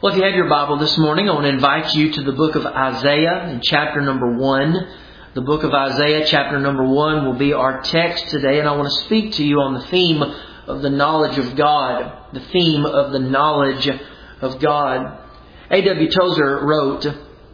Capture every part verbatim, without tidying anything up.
Well, if you have your Bible this morning, I want to invite you to the book of Isaiah in chapter number one. The book of Isaiah, chapter number one, will be our text today, and I want to speak to you on the theme of the knowledge of God. The theme of the knowledge of God. A W Tozer wrote,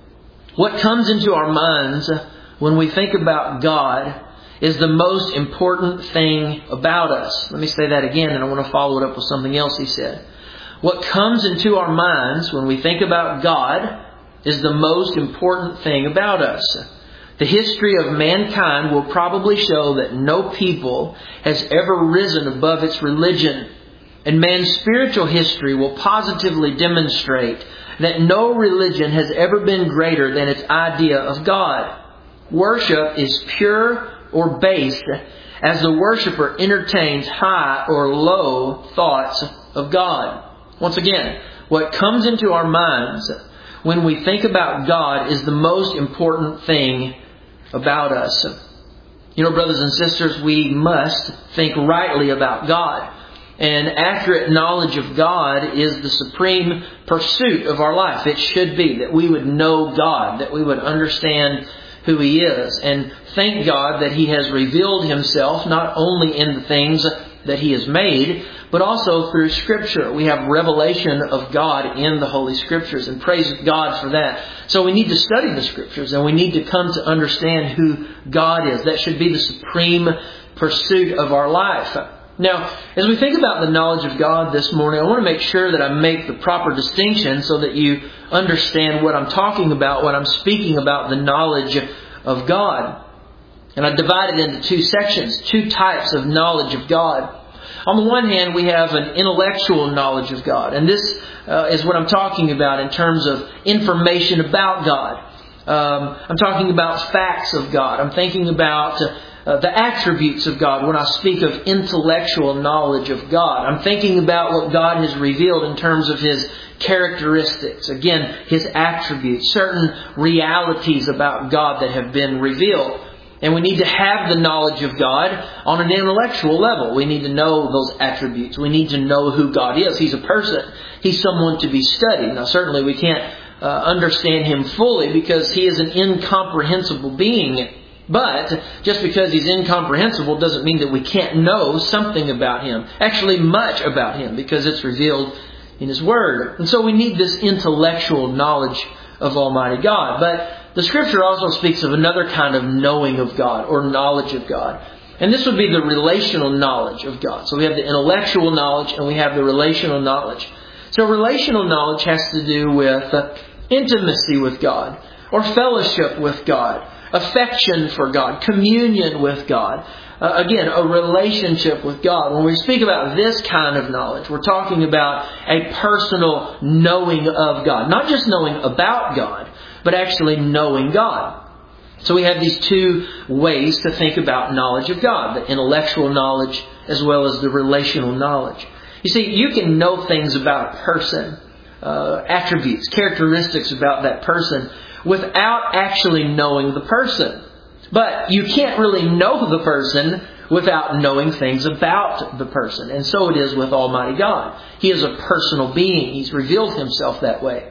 "What comes into our minds when we think about God is the most important thing about us." Let me say that again, and I want to follow it up with something else he said. What comes into our minds when we think about God is the most important thing about us. The history of mankind will probably show that no people has ever risen above its religion. And man's spiritual history will positively demonstrate that no religion has ever been greater than its idea of God. Worship is pure or base as the worshiper entertains high or low thoughts of God. Once again, what comes into our minds when we think about God is the most important thing about us. You know, brothers and sisters, we must think rightly about God. And accurate knowledge of God is the supreme pursuit of our life. It should be that we would know God, that we would understand who He is. And thank God that He has revealed Himself not only in the things that He has made, but also through Scripture. We have revelation of God in the Holy Scriptures, and praise God for that. So we need to study the Scriptures, and we need to come to understand who God is. That should be the supreme pursuit of our life. Now, as we think about the knowledge of God this morning, I want to make sure that I make the proper distinction so that you understand what I'm talking about when I'm speaking about the knowledge of God. And I divide it into two sections, two types of knowledge of God. On the one hand, we have an intellectual knowledge of God. And this uh, is what I'm talking about in terms of information about God. Um, I'm talking about facts of God. I'm thinking about uh, uh, the attributes of God when I speak of intellectual knowledge of God. I'm thinking about what God has revealed in terms of His characteristics. Again, His attributes, certain realities about God that have been revealed. And we need to have the knowledge of God on an intellectual level. We need to know those attributes. We need to know who God is. He's a person. He's someone to be studied. Now, certainly we can't uh, understand Him fully because He is an incomprehensible being. But just because He's incomprehensible doesn't mean that we can't know something about Him. Actually, much about Him because it's revealed in His Word. And so we need this intellectual knowledge of Almighty God. But the Scripture also speaks of another kind of knowing of God or knowledge of God. And this would be the relational knowledge of God. So we have the intellectual knowledge and we have the relational knowledge. So relational knowledge has to do with uh, intimacy with God or fellowship with God, affection for God, communion with God. Uh, again, a relationship with God. When we speak about this kind of knowledge, we're talking about a personal knowing of God. Not just knowing about God, but actually knowing God. So we have these two ways to think about knowledge of God. The intellectual knowledge as well as the relational knowledge. You see, you can know things about a person, uh, attributes, characteristics about that person, without actually knowing the person. But you can't really know the person without knowing things about the person. And so it is with Almighty God. He is a personal being. He's revealed Himself that way.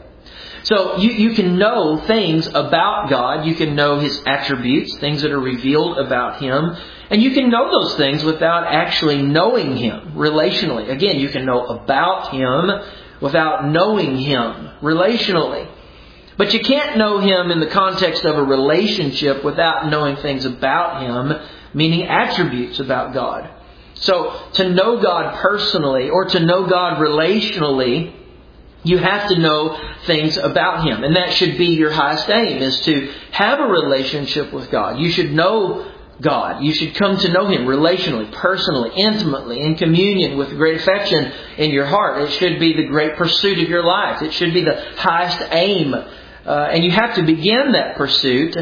So you, you can know things about God. You can know His attributes, things that are revealed about Him. And you can know those things without actually knowing Him relationally. Again, you can know about Him without knowing Him relationally. But you can't know Him in the context of a relationship without knowing things about Him, meaning attributes about God. So to know God personally or to know God relationally, you have to know things about Him. And that should be your highest aim, is to have a relationship with God. You should know God. You should come to know Him relationally, personally, intimately, in communion with great affection in your heart. It should be the great pursuit of your life. It should be the highest aim. Uh, and you have to begin that pursuit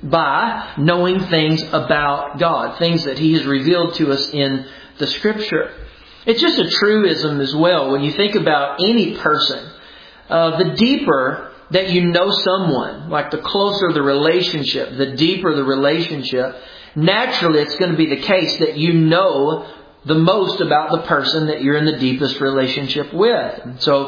by knowing things about God, things that He has revealed to us in the Scripture. It's just a truism as well. When you think about any person, uh, the deeper that you know someone, like the closer the relationship, the deeper the relationship, naturally it's going to be the case that you know the most about the person that you're in the deepest relationship with. And so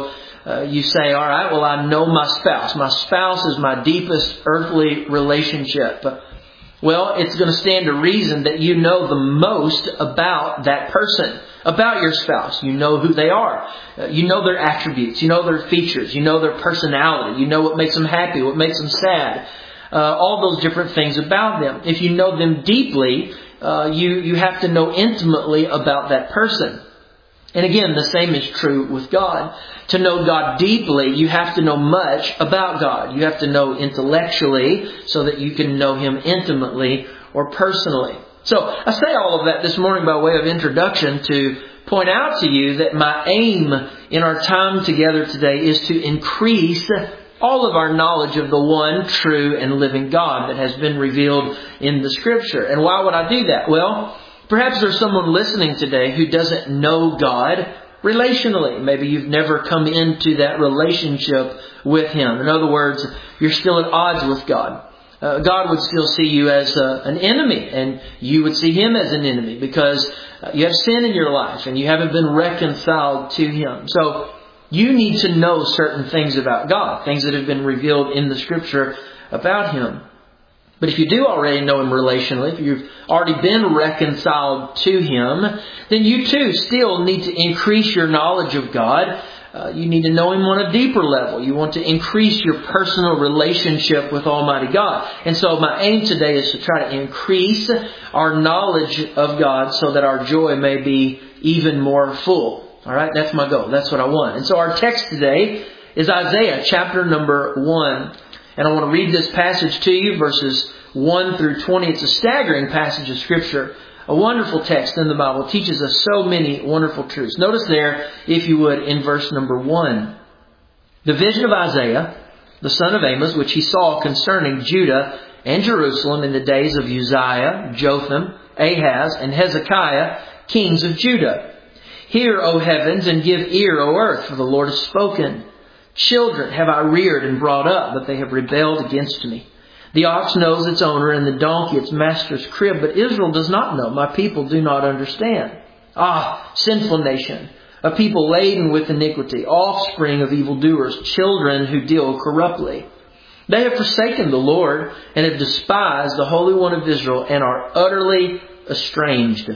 Uh, you say, all right, well, I know my spouse. My spouse is my deepest earthly relationship. Well, it's going to stand to reason that you know the most about that person, about your spouse. You know who they are. Uh, you know their attributes. You know their features. You know their personality. You know what makes them happy, what makes them sad. Uh, all those different things about them. If you know them deeply, uh, you, you have to know intimately about that person. And again, the same is true with God. To know God deeply, you have to know much about God. You have to know intellectually so that you can know Him intimately or personally. So I say all of that this morning by way of introduction to point out to you that my aim in our time together today is to increase all of our knowledge of the one true and living God that has been revealed in the Scripture. And why would I do that? Well, perhaps there's someone listening today who doesn't know God relationally. Maybe you've never come into that relationship with Him. In other words, you're still at odds with God. Uh, God would still see you as a, an enemy, and you would see Him as an enemy because uh, you have sin in your life and you haven't been reconciled to Him. So you need to know certain things about God, things that have been revealed in the Scripture about Him. But if you do already know Him relationally, if you've already been reconciled to Him, then you too still need to increase your knowledge of God. Uh, you need to know Him on a deeper level. You want to increase your personal relationship with Almighty God. And so my aim today is to try to increase our knowledge of God so that our joy may be even more full. All right, that's my goal. That's what I want. And so our text today is Isaiah chapter number one. And I want to read this passage to you, verses one through twenty. It's a staggering passage of Scripture. A wonderful text in the Bible. It teaches us so many wonderful truths. Notice there, if you would, in verse number one. The vision of Isaiah, the son of Amos, which he saw concerning Judah and Jerusalem in the days of Uzziah, Jotham, Ahaz, and Hezekiah, kings of Judah. Hear, O heavens, and give ear, O earth, for the Lord has spoken. Children have I reared and brought up, but they have rebelled against me. The ox knows its owner, and the donkey its master's crib, but Israel does not know. My people do not understand. Ah, sinful nation, a people laden with iniquity, offspring of evildoers, children who deal corruptly. They have forsaken the Lord, and have despised the Holy One of Israel, and are utterly estranged.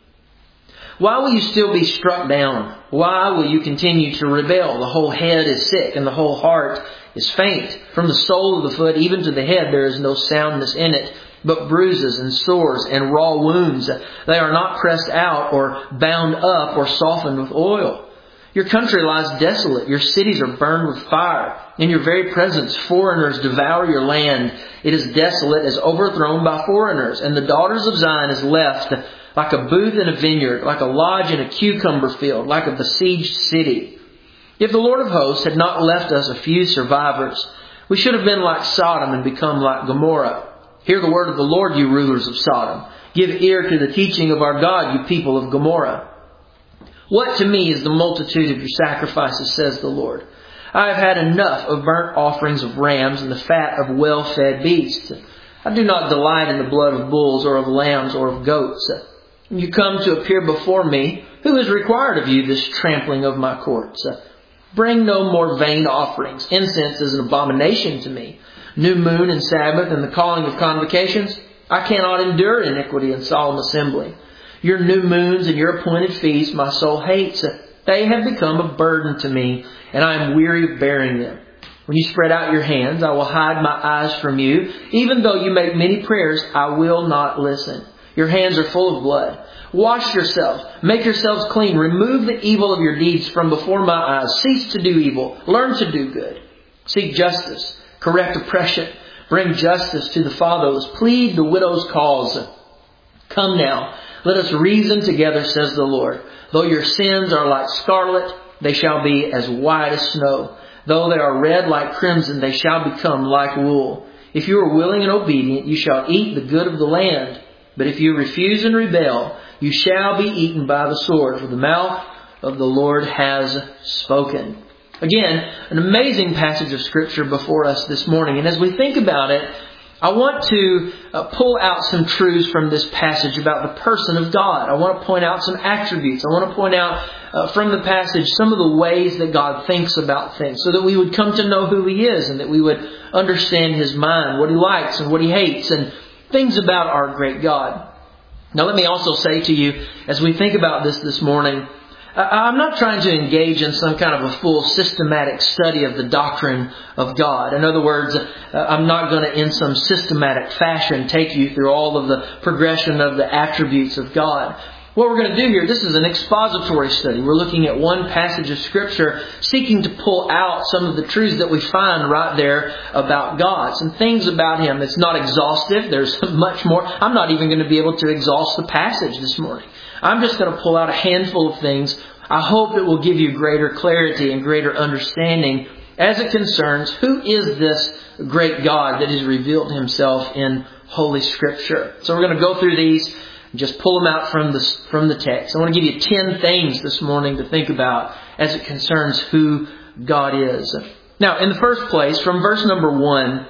Why will you still be struck down? Why will you continue to rebel? The whole head is sick and the whole heart is faint. From the sole of the foot even to the head there is no soundness in it, but bruises and sores and raw wounds. They are not pressed out or bound up or softened with oil. Your country lies desolate. Your cities are burned with fire. In your very presence foreigners devour your land. It is desolate as overthrown by foreigners. And the daughters of Zion is left like a booth in a vineyard, like a lodge in a cucumber field, like a besieged city. If the Lord of hosts had not left us a few survivors, we should have been like Sodom and become like Gomorrah. Hear the word of the Lord, you rulers of Sodom. Give ear to the teaching of our God, you people of Gomorrah. What to me is the multitude of your sacrifices, says the Lord. I have had enough of burnt offerings of rams and the fat of well-fed beasts. I do not delight in the blood of bulls or of lambs or of goats. When you come to appear before me, who has required of you this trampling of my courts? Bring no more vain offerings. Incense is an abomination to me. New moon and Sabbath and the calling of convocations. I cannot endure iniquity and solemn assembly. Your new moons and your appointed feasts my soul hates. They have become a burden to me, and I am weary of bearing them. When you spread out your hands, I will hide my eyes from you. Even though you make many prayers, I will not listen. Your hands are full of blood. Wash yourselves. Make yourselves clean. Remove the evil of your deeds from before my eyes. Cease to do evil. Learn to do good. Seek justice. Correct oppression. Bring justice to the fatherless. Plead the widow's cause. Come now. Let us reason together, says the Lord. Though your sins are like scarlet, they shall be as white as snow. Though they are red like crimson, they shall become like wool. If you are willing and obedient, you shall eat the good of the land. But if you refuse and rebel, you shall be eaten by the sword, for the mouth of the Lord has spoken. Again, an amazing passage of Scripture before us this morning. And as we think about it, I want to uh, pull out some truths from this passage about the person of God. I want to point out some attributes. I want to point out uh, from the passage some of the ways that God thinks about things so that we would come to know who He is and that we would understand His mind, what He likes and what He hates, and things about our great God. Now let me also say to you, as we think about this this morning, I'm not trying to engage in some kind of a full systematic study of the doctrine of God. In other words, I'm not going to, in some systematic fashion, take you through all of the progression of the attributes of God. What we're going to do here, this is an expository study. We're looking at one passage of Scripture, seeking to pull out some of the truths that we find right there about God. Some things about Him. It's not exhaustive. There's much more. I'm not even going to be able to exhaust the passage this morning. I'm just going to pull out a handful of things. I hope it will give you greater clarity and greater understanding as it concerns who is this great God that has revealed Himself in Holy Scripture. So we're going to go through these and just pull them out from the, from the text. I want to give you ten things this morning to think about as it concerns who God is. Now, in the first place, from verse number one,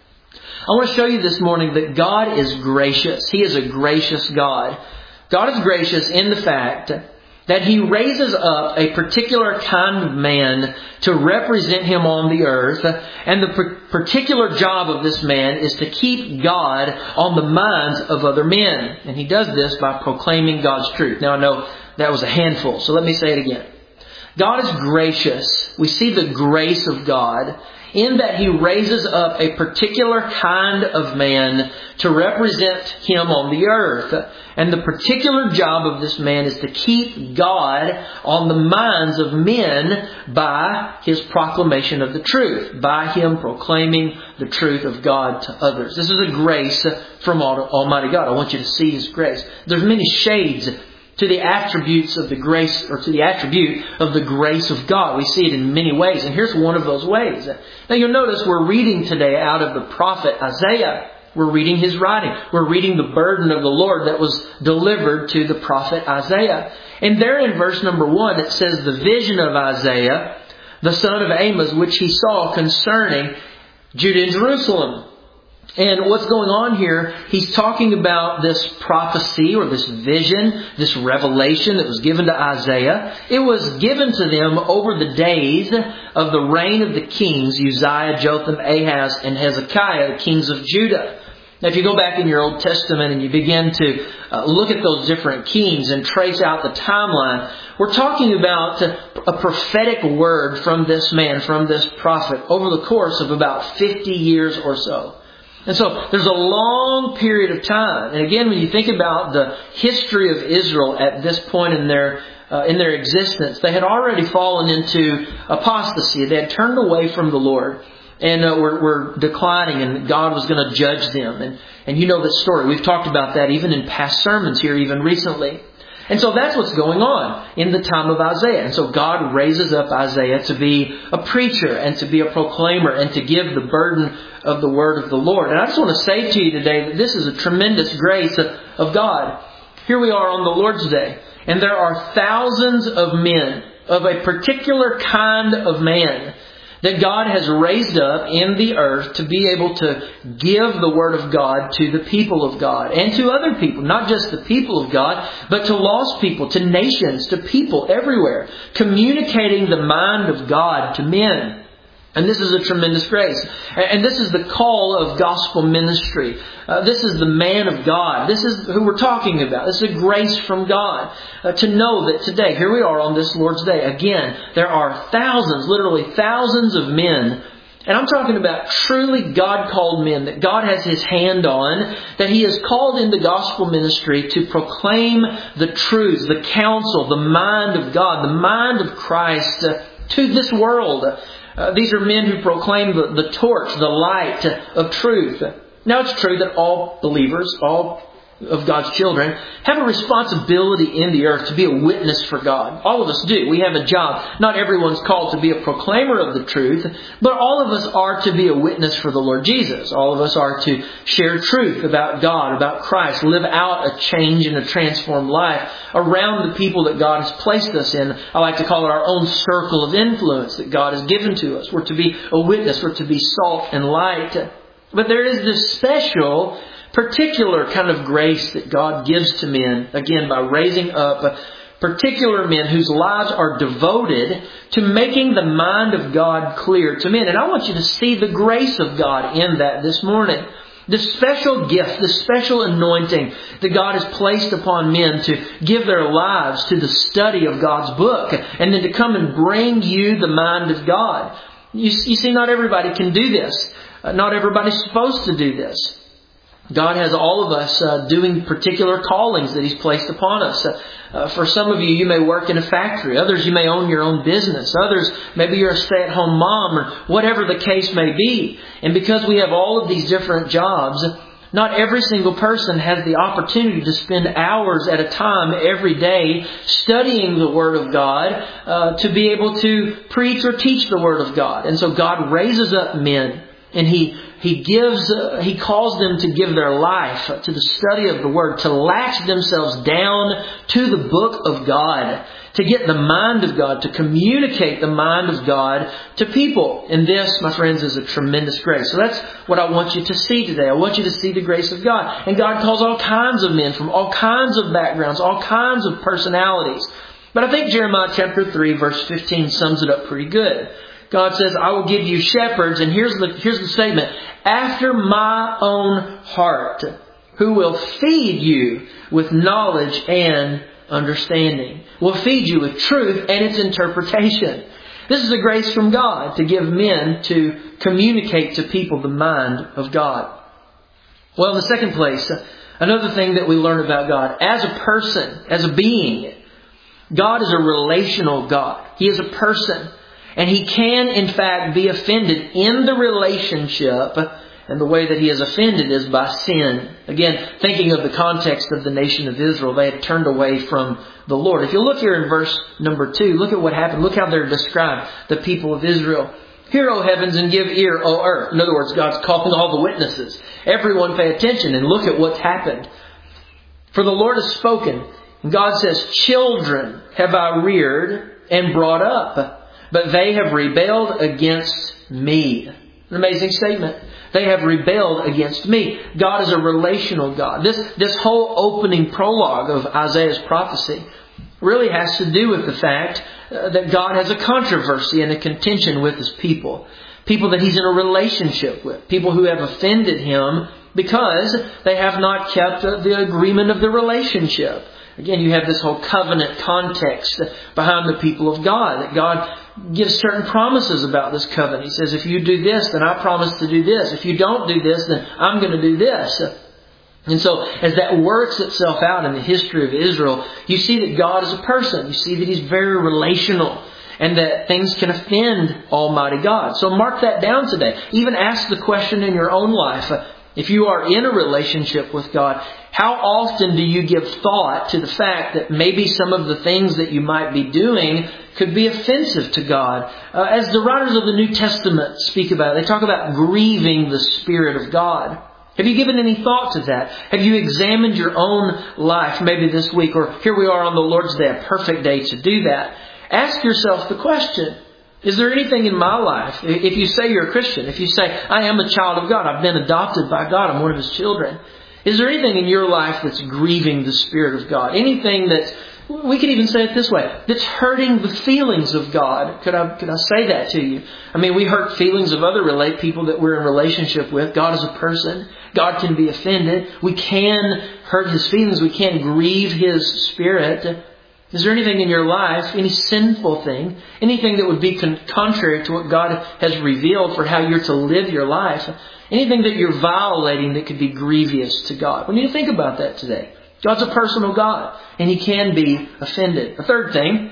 I want to show you this morning that God is gracious. He is a gracious God. God is gracious in the fact that He raises up a particular kind of man to represent Him on the earth. And the particular job of this man is to keep God on the minds of other men. And He does this by proclaiming God's truth. Now I know that was a handful, so let me say it again. God is gracious. We see the grace of God in that He raises up a particular kind of man to represent Him on the earth. And the particular job of this man is to keep God on the minds of men by His proclamation of the truth, by Him proclaiming the truth of God to others. This is a grace from Almighty God. I want you to see His grace. There's many shades to the attributes of the grace, or to the attribute of the grace of God. We see it in many ways, and here's one of those ways. Now you'll notice we're reading today out of the prophet Isaiah. We're reading his writing. We're reading the burden of the Lord that was delivered to the prophet Isaiah. And there in verse number one, it says, the vision of Isaiah, the son of Amos, which he saw concerning Judah and Jerusalem. And what's going on here, he's talking about this prophecy or this vision, this revelation that was given to Isaiah. It was given to them over the days of the reign of the kings, Uzziah, Jotham, Ahaz, and Hezekiah, the kings of Judah. Now, if you go back in your Old Testament and you begin to uh, look at those different kings and trace out the timeline, we're talking about a prophetic word from this man, from this prophet, over the course of about fifty years or so. And so there's a long period of time. And again, when you think about the history of Israel at this point in their uh, in their existence, they had already fallen into apostasy. They had turned away from the Lord and uh, were, were declining, and God was going to judge them. And, and you know the story. We've talked about that even in past sermons here, even recently. And so that's what's going on in the time of Isaiah. And so God raises up Isaiah to be a preacher and to be a proclaimer and to give the burden of the word of the Lord. And I just want to say to you today that this is a tremendous grace of God. Here we are on the Lord's Day, and there are thousands of men of a particular kind of man that God has raised up in the earth to be able to give the Word of God to the people of God and to other people, not just the people of God, but to lost people, to nations, to people everywhere, communicating the mind of God to men. And this is a tremendous grace. And this is the call of gospel ministry. Uh, this is the man of God. This is who we're talking about. This is a grace from God. Uh, to know that today, here we are on this Lord's Day. Again, there are thousands, literally thousands of men. And I'm talking about truly God-called men that God has His hand on, that He has called into gospel ministry to proclaim the truths, the counsel, the mind of God, the mind of Christ uh, to this world. Uh, these are men who proclaim the, the torch, the light of truth. Now, it's true that all believers, all of God's children, have a responsibility in the earth to be a witness for God. All of us do. We have a job. Not everyone's called to be a proclaimer of the truth, but all of us are to be a witness for the Lord Jesus. All of us are to share truth about God, about Christ, live out a change and a transformed life around the people that God has placed us in. I like to call it our own circle of influence that God has given to us. We're to be a witness. We're to be salt and light. But there is this special, particular kind of grace that God gives to men, again, by raising up particular men whose lives are devoted to making the mind of God clear to men. And I want you to see the grace of God in that this morning. The special gift, the special anointing that God has placed upon men to give their lives to the study of God's book, and then to come and bring you the mind of God. You, you see, not everybody can do this. Uh, not everybody's supposed to do this. God has all of us uh, doing particular callings that He's placed upon us. Uh, uh, for some of you, you may work in a factory. Others, you may own your own business. Others, maybe you're a stay-at-home mom, or whatever the case may be. And because we have all of these different jobs, not every single person has the opportunity to spend hours at a time every day studying the Word of God uh, to be able to preach or teach the Word of God. And so God raises up men, and He He gives, uh, He calls them to give their life to the study of the Word, to latch themselves down to the book of God, to get the mind of God, to communicate the mind of God to people. And this, my friends, is a tremendous grace. So that's what I want you to see today. I want you to see the grace of God. And God calls all kinds of men from all kinds of backgrounds, all kinds of personalities. But I think Jeremiah chapter three, verse fifteen sums it up pretty good. God says, I will give you shepherds, and here's the, here's the statement, after my own heart, who will feed you with knowledge and understanding. Will feed you with truth and its interpretation. This is a grace from God to give men to communicate to people the mind of God. Well, in the second place, another thing that we learn about God, as a person, as a being, God is a relational God. He is a person. And He can, in fact, be offended in the relationship. And the way that He is offended is by sin. Again, thinking of the context of the nation of Israel, they had turned away from the Lord. If you look here in verse number two, look at what happened. Look how they're described, the people of Israel. Hear, O heavens, and give ear, O earth. In other words, God's calling all the witnesses. Everyone pay attention and look at what's happened. For the Lord has spoken. And God says, children have I reared and brought up, but they have rebelled against me. An amazing statement. They have rebelled against me. God is a relational God. This, this whole opening prologue of Isaiah's prophecy really has to do with the fact uh, that God has a controversy and a contention with His people. People that He's in a relationship with. People who have offended Him because they have not kept the agreement of the relationship. Again, you have this whole covenant context behind the people of God. That God gives certain promises about this covenant. He says, if you do this, then I promise to do this. If you don't do this, then I'm going to do this. And so, as that works itself out in the history of Israel, you see that God is a person. You see that He's very relational. And that things can offend Almighty God. So mark that down today. Even ask the question in your own life. If you are in a relationship with God, how often do you give thought to the fact that maybe some of the things that you might be doing could be offensive to God? Uh, as the writers of the New Testament speak about it, they talk about grieving the Spirit of God. Have you given any thought to that? Have you examined your own life maybe this week? Or here we are on the Lord's Day, a perfect day to do that. Ask yourself the question. Is there anything in my life, if you say you're a Christian, if you say, I am a child of God, I've been adopted by God, I'm one of His children. Is there anything in your life that's grieving the Spirit of God? Anything that's, we could even say it this way, that's hurting the feelings of God? Could I, could I say that to you? I mean, we hurt feelings of other relate people that we're in relationship with. God is a person. God can be offended. We can hurt His feelings. We can grieve His Spirit. Is there anything in your life, any sinful thing, anything that would be con- contrary to what God has revealed for how you're to live your life, anything that you're violating that could be grievous to God? We need to think about that today. God's a personal God, and He can be offended. The third thing,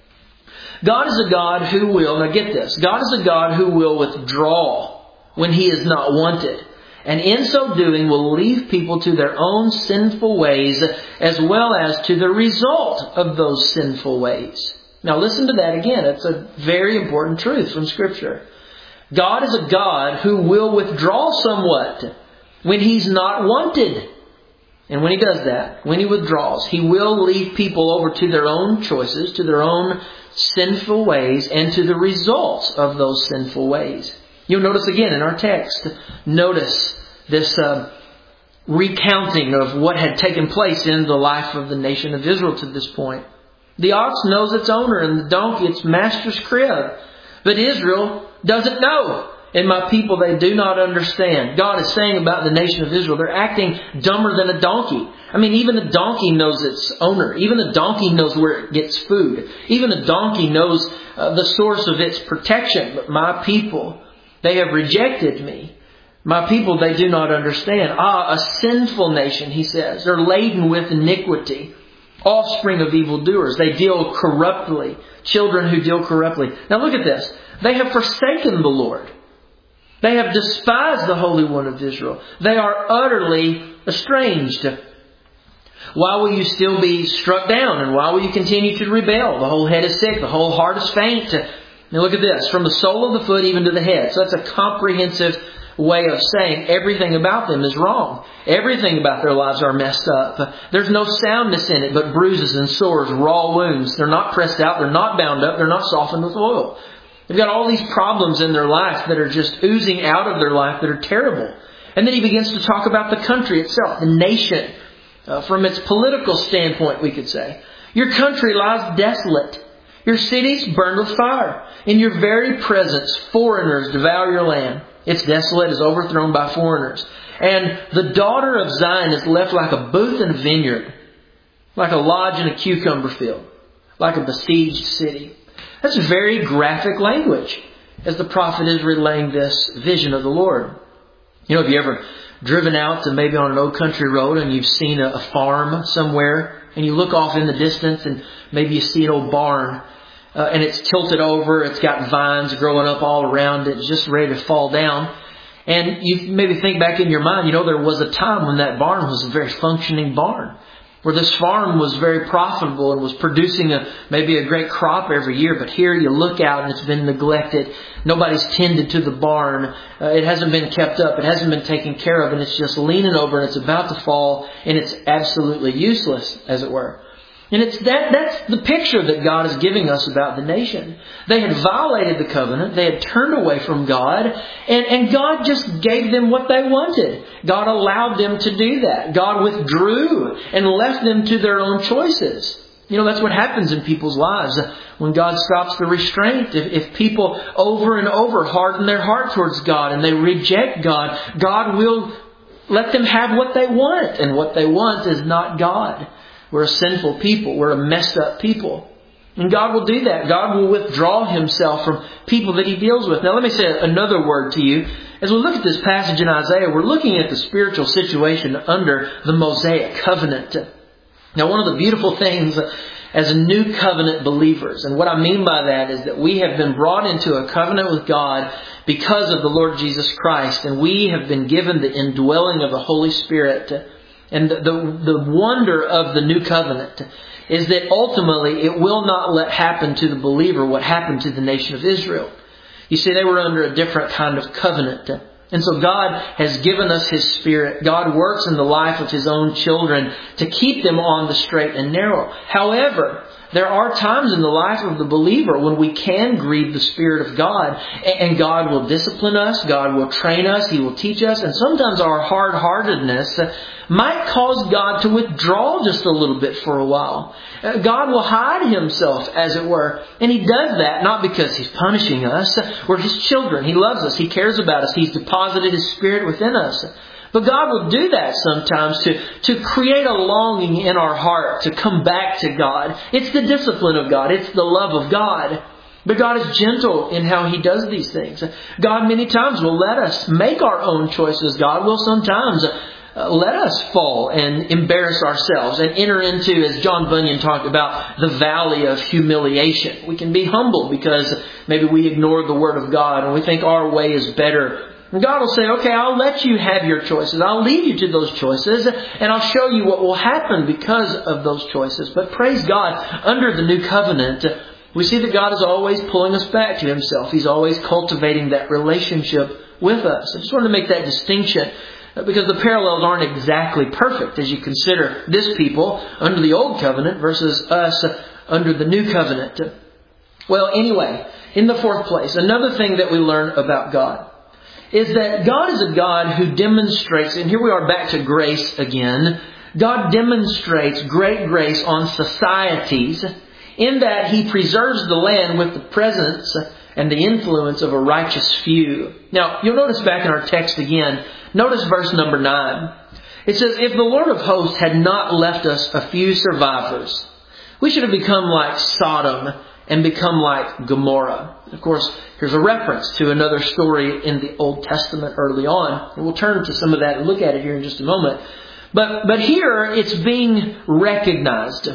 God is a God who will, now get this, God is a God who will withdraw when He is not wanted. And in so doing will leave people to their own sinful ways as well as to the result of those sinful ways. Now listen to that again. It's a very important truth from Scripture. God is a God who will withdraw somewhat when He's not wanted. And when He does that, when He withdraws, He will leave people over to their own choices, to their own sinful ways, and to the results of those sinful ways. You'll notice again in our text, notice this uh, recounting of what had taken place in the life of the nation of Israel to this point. The ox knows its owner and the donkey its master's crib. But Israel doesn't know. And my people, they do not understand. God is saying about the nation of Israel, they're acting dumber than a donkey. I mean, even a donkey knows its owner. Even a donkey knows where it gets food. Even a donkey knows uh, the source of its protection. But my people, they have rejected me. My people, they do not understand. Ah, a sinful nation, he says. They're laden with iniquity. Offspring of evildoers. They deal corruptly. Children who deal corruptly. Now look at this. They have forsaken the Lord. They have despised the Holy One of Israel. They are utterly estranged. Why will you still be struck down? And why will you continue to rebel? The whole head is sick. The whole heart is faint. Now look at this. From the sole of the foot even to the head. So that's a comprehensive way of saying everything about them is wrong. Everything about their lives are messed up. There's no soundness in it, but bruises and sores, raw wounds. They're not pressed out. They're not bound up. They're not softened with oil. They've got all these problems in their life that are just oozing out of their life that are terrible. And then he begins to talk about the country itself, the nation, uh, from its political standpoint, we could say. Your country lies desolate. Your cities burned with fire. In your very presence, foreigners devour your land. It's desolate, is overthrown by foreigners. And the daughter of Zion is left like a booth in a vineyard, like a lodge in a cucumber field, like a besieged city. That's very graphic language as the prophet is relaying this vision of the Lord. You know, have you ever driven out to maybe on an old country road and you've seen a, a farm somewhere and you look off in the distance and maybe you see an old barn uh, and it's tilted over, it's got vines growing up all around it, it's just ready to fall down. And you maybe think back in your mind, you know, there was a time when that barn was a very functioning barn, where this farm was very profitable and was producing a maybe a great crop every year. But here you look out and it's been neglected. Nobody's tended to the barn. Uh, it hasn't been kept up. It hasn't been taken care of. And it's just leaning over and it's about to fall. And it's absolutely useless, as it were. And it's that that's the picture that God is giving us about the nation. They had violated the covenant. They had turned away from God. And, and God just gave them what they wanted. God allowed them to do that. God withdrew and left them to their own choices. You know, that's what happens in people's lives when God stops the restraint. If, if people over and over harden their heart towards God and they reject God, God will let them have what they want. And what they want is not God. We're a sinful people. We're a messed up people. And God will do that. God will withdraw Himself from people that He deals with. Now let me say another word to you. As we look at this passage in Isaiah, we're looking at the spiritual situation under the Mosaic covenant. Now one of the beautiful things as new covenant believers, and what I mean by that is that we have been brought into a covenant with God because of the Lord Jesus Christ. And we have been given the indwelling of the Holy Spirit. And the, the, the wonder of the new covenant is that ultimately it will not let happen to the believer what happened to the nation of Israel. You see, they were under a different kind of covenant. And so God has given us His Spirit. God works in the life of His own children to keep them on the straight and narrow. However, there are times in the life of the believer when we can grieve the Spirit of God. And God will discipline us. God will train us. He will teach us. And sometimes our hard-heartedness might cause God to withdraw just a little bit for a while. God will hide Himself, as it were. And He does that not because He's punishing us. We're His children. He loves us. He cares about us. He's deposited His Spirit within us. But God will do that sometimes to, to create a longing in our heart to come back to God. It's the discipline of God. It's the love of God. But God is gentle in how He does these things. God many times will let us make our own choices. God will sometimes uh, let us fall and embarrass ourselves and enter into, as John Bunyan talked about, the valley of humiliation. We can be humbled because maybe we ignore the Word of God and we think our way is better. And God will say, okay, I'll let you have your choices. I'll lead you to those choices and I'll show you what will happen because of those choices. But praise God, under the new covenant, we see that God is always pulling us back to Himself. He's always cultivating that relationship with us. I just wanted to make that distinction because the parallels aren't exactly perfect as you consider this people under the old covenant versus us under the new covenant. Well, anyway, in the fourth place, another thing that we learn about God. is that God is a God who demonstrates, and here we are back to grace again, God demonstrates great grace on societies in that He preserves the land with the presence and the influence of a righteous few. Now, you'll notice back in our text again, notice verse number nine. It says, if the Lord of hosts had not left us a few survivors, we should have become like Sodom and become like Gomorrah. Of course, here's a reference to another story in the Old Testament early on. And we'll turn to some of that and look at it here in just a moment. But, but here it's being recognized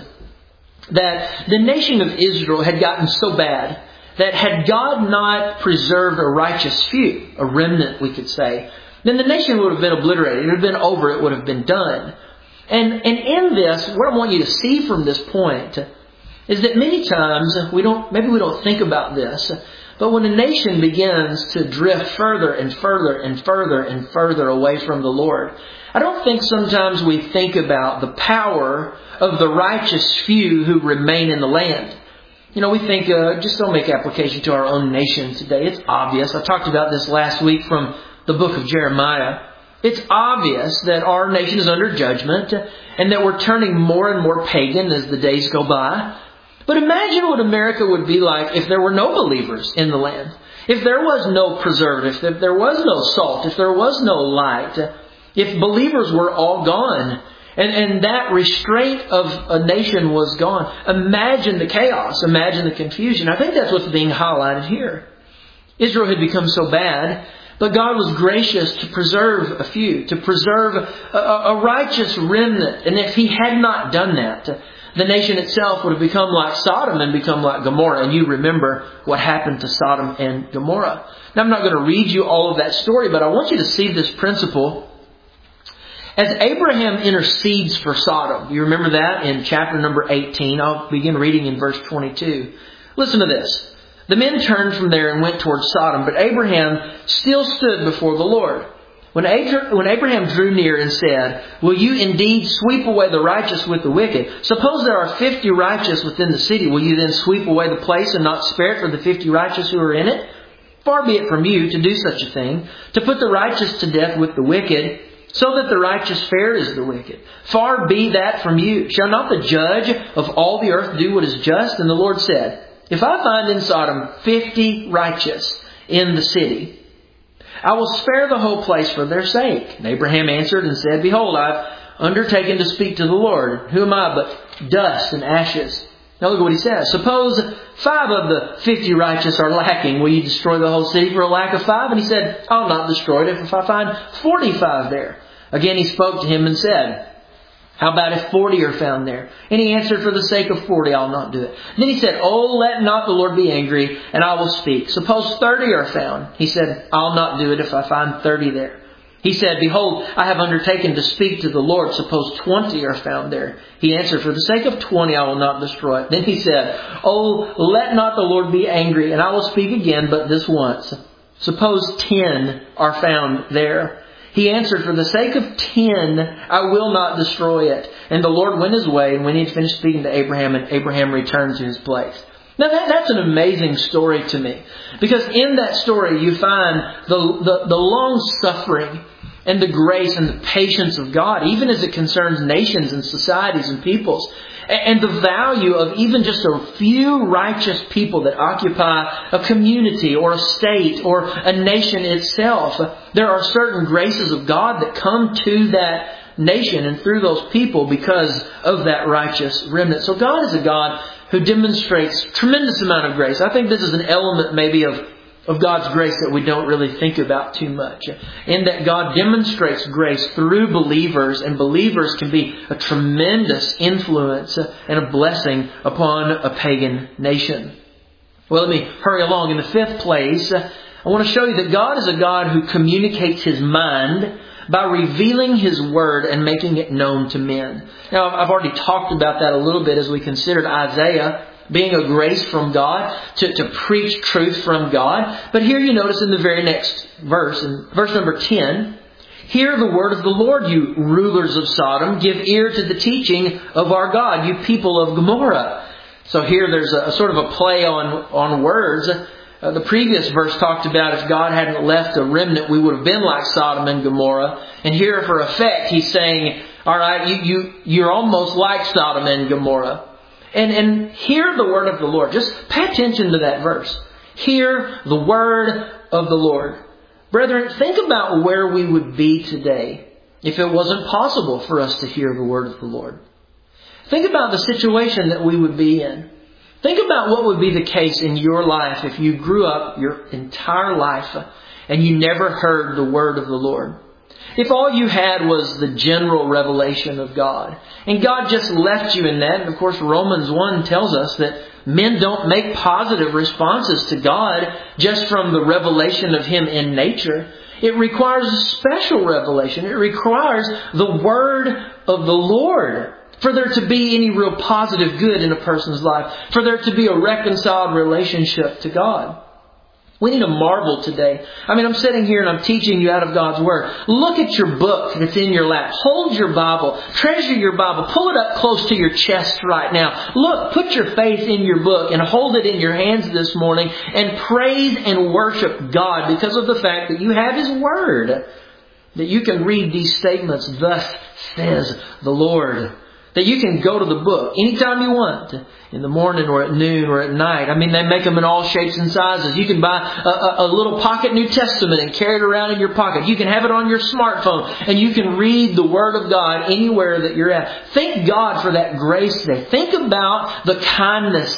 that the nation of Israel had gotten so bad that had God not preserved a righteous few, a remnant we could say, then the nation would have been obliterated. It would have been over. It would have been done. And, and in this, what I want you to see from this point is that many times we don't, maybe we don't think about this, but when a nation begins to drift further and further and further and further away from the Lord, I don't think sometimes we think about the power of the righteous few who remain in the land. You know, we think, uh, just don't make application to our own nation today. It's obvious. I talked about this last week from the book of Jeremiah. It's obvious that our nation is under judgment and that we're turning more and more pagan as the days go by. But imagine what America would be like if there were no believers in the land. If there was no preservative, if there was no salt, if there was no light, if believers were all gone, and, and that restraint of a nation was gone. Imagine the chaos. Imagine the confusion. I think that's what's being highlighted here. Israel had become so bad, but God was gracious to preserve a few, to preserve a, a righteous remnant. And if He had not done that, the nation itself would have become like Sodom and become like Gomorrah. And you remember what happened to Sodom and Gomorrah. Now, I'm not going to read you all of that story, but I want you to see this principle. As Abraham intercedes for Sodom, you remember that in chapter number eighteen. I'll begin reading in verse twenty-two. Listen to this. The men turned from there and went towards Sodom, but Abraham still stood before the Lord. When Abraham drew near and said, will you indeed sweep away the righteous with the wicked? Suppose there are fifty righteous within the city. Will you then sweep away the place and not spare it for the fifty righteous who are in it? Far be it from you to do such a thing, to put the righteous to death with the wicked, so that the righteous fare is the wicked. Far be that from you. Shall not the judge of all the earth do what is just? And the Lord said, if I find in Sodom fifty righteous in the city, I will spare the whole place for their sake. And Abraham answered and said, behold, I've undertaken to speak to the Lord. Who am I but dust and ashes? Now look at what he says. Suppose five of the fifty righteous are lacking. Will you destroy the whole city for a lack of five? And he said, I'll not destroy it if I find forty-five there. Again he spoke to him and said, how about if forty are found there? And he answered, for the sake of forty, I'll not do it. Then he said, oh, let not the Lord be angry, and I will speak. Suppose thirty are found. He said, I'll not do it if I find thirty there. He said, behold, I have undertaken to speak to the Lord. Suppose twenty are found there. He answered, for the sake of twenty, I will not destroy it. Then he said, oh, let not the Lord be angry, and I will speak again, but this once. Suppose ten are found there. He answered, for the sake of ten, I will not destroy it. And the Lord went His way, and when He had finished speaking to Abraham, and Abraham returned to his place. Now that, that's an amazing story to me. Because in that story you find the, the, the long suffering and the grace and the patience of God, even as it concerns nations and societies and peoples. And the value of even just a few righteous people that occupy a community or a state or a nation itself. There are certain graces of God that come to that nation and through those people because of that righteous remnant. So God is a God who demonstrates tremendous amount of grace. I think this is an element maybe of of God's grace that we don't really think about too much. In that God demonstrates grace through believers, and believers can be a tremendous influence and a blessing upon a pagan nation. Well, let me hurry along. In the fifth place, I want to show you that God is a God who communicates His mind by revealing His Word and making it known to men. Now, I've already talked about that a little bit as we considered Isaiah being a grace from God to, to preach truth from God. But here you notice in the very next verse, in verse number ten, hear the word of the Lord, you rulers of Sodom. Give ear to the teaching of our God, you people of Gomorrah. So here there's a, a sort of a play on, on words. Uh, the previous verse talked about if God hadn't left a remnant, we would have been like Sodom and Gomorrah. And here, for effect, He's saying, all right, you, you, you're almost like Sodom and Gomorrah. And, and hear the word of the Lord. Just pay attention to that verse. Hear the word of the Lord. Brethren, think about where we would be today if it wasn't possible for us to hear the word of the Lord. Think about the situation that we would be in. Think about what would be the case in your life if you grew up your entire life and you never heard the word of the Lord. If all you had was the general revelation of God, and God just left you in that, and of course Romans one tells us that men don't make positive responses to God just from the revelation of Him in nature. It requires a special revelation. It requires the word of the Lord for there to be any real positive good in a person's life, for there to be a reconciled relationship to God. We need to marvel today. I mean, I'm sitting here and I'm teaching you out of God's Word. Look at your book that's in your lap. Hold your Bible. Treasure your Bible. Pull it up close to your chest right now. Look, put your faith in your book and hold it in your hands this morning and praise and worship God because of the fact that you have His Word. That you can read these statements, thus says the Lord. That you can go to the book anytime you want, in the morning or at noon or at night. I mean, they make them in all shapes and sizes. You can buy a, a, a little pocket New Testament and carry it around in your pocket. You can have it on your smartphone and you can read the Word of God anywhere that you're at. Thank God for that grace today. Think about the kindness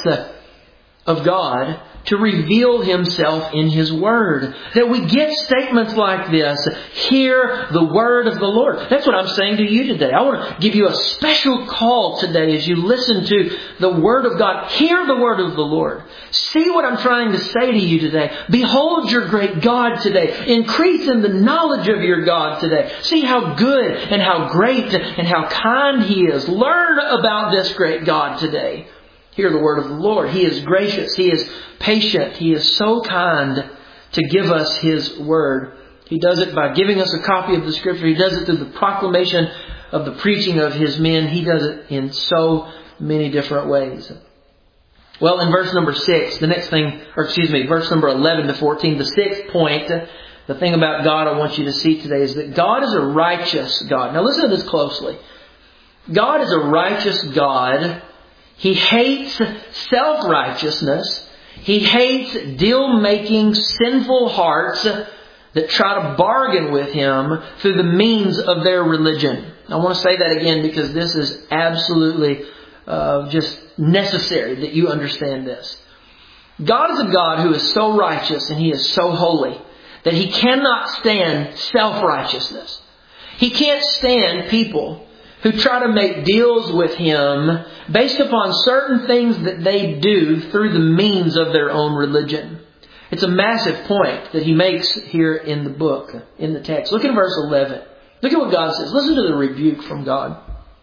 of God to reveal Himself in His Word. That we get statements like this. Hear the word of the Lord. That's what I'm saying to you today. I want to give you a special call today as you listen to the Word of God. Hear the word of the Lord. See what I'm trying to say to you today. Behold your great God today. Increase in the knowledge of your God today. See how good and how great and how kind He is. Learn about this great God today. Hear the word of the Lord. He is gracious. He is patient. He is so kind to give us His Word. He does it by giving us a copy of the Scripture. He does it through the proclamation of the preaching of His men. He does it in so many different ways. Well, in verse number six, the next thing, or excuse me, verse number eleven to fourteen, the sixth point, the thing about God I want you to see today is that God is a righteous God. Now listen to this closely. God is a righteous God. He hates self-righteousness. He hates deal-making sinful hearts that try to bargain with Him through the means of their religion. I want to say that again because this is absolutely uh, just necessary that you understand this. God is a God who is so righteous and He is so holy that He cannot stand self-righteousness. He can't stand people who try to make deals with Him based upon certain things that they do through the means of their own religion. It's a massive point that He makes here in the book, in the text. Look at verse eleven. Look at what God says. Listen to the rebuke from God.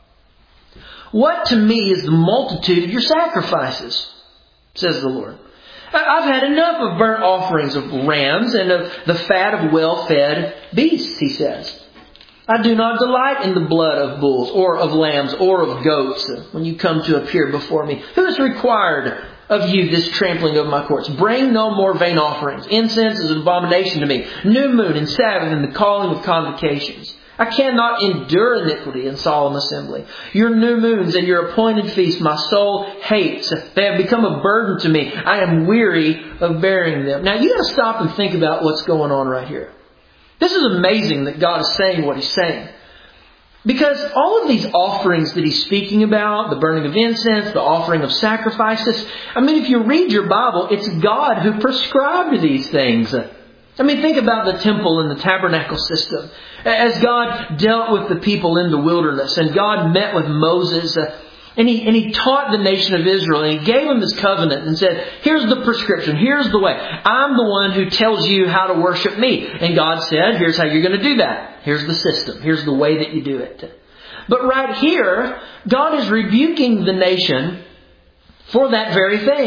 What to me is the multitude of your sacrifices, says the Lord. I've had enough of burnt offerings of rams and of the fat of well-fed beasts, He says. I do not delight in the blood of bulls or of lambs or of goats when you come to appear before me. Who has required of you this trampling of my courts? Bring no more vain offerings. Incense is an abomination to me. New moon and Sabbath and the calling of convocations. I cannot endure iniquity in solemn assembly. Your new moons and your appointed feasts my soul hates. They have become a burden to me. I am weary of bearing them. Now you got to stop and think about what's going on right here. This is amazing that God is saying what He's saying. Because all of these offerings that He's speaking about, the burning of incense, the offering of sacrifices, I mean, if you read your Bible, it's God who prescribed these things. I mean, think about the temple and the tabernacle system. As God dealt with the people in the wilderness and God met with Moses and he, and he taught the nation of Israel and He gave them this covenant and said, here's the prescription, here's the way. I'm the one who tells you how to worship me. And God said, here's how you're going to do that. Here's the system. Here's the way that you do it. But right here, God is rebuking the nation for that very thing.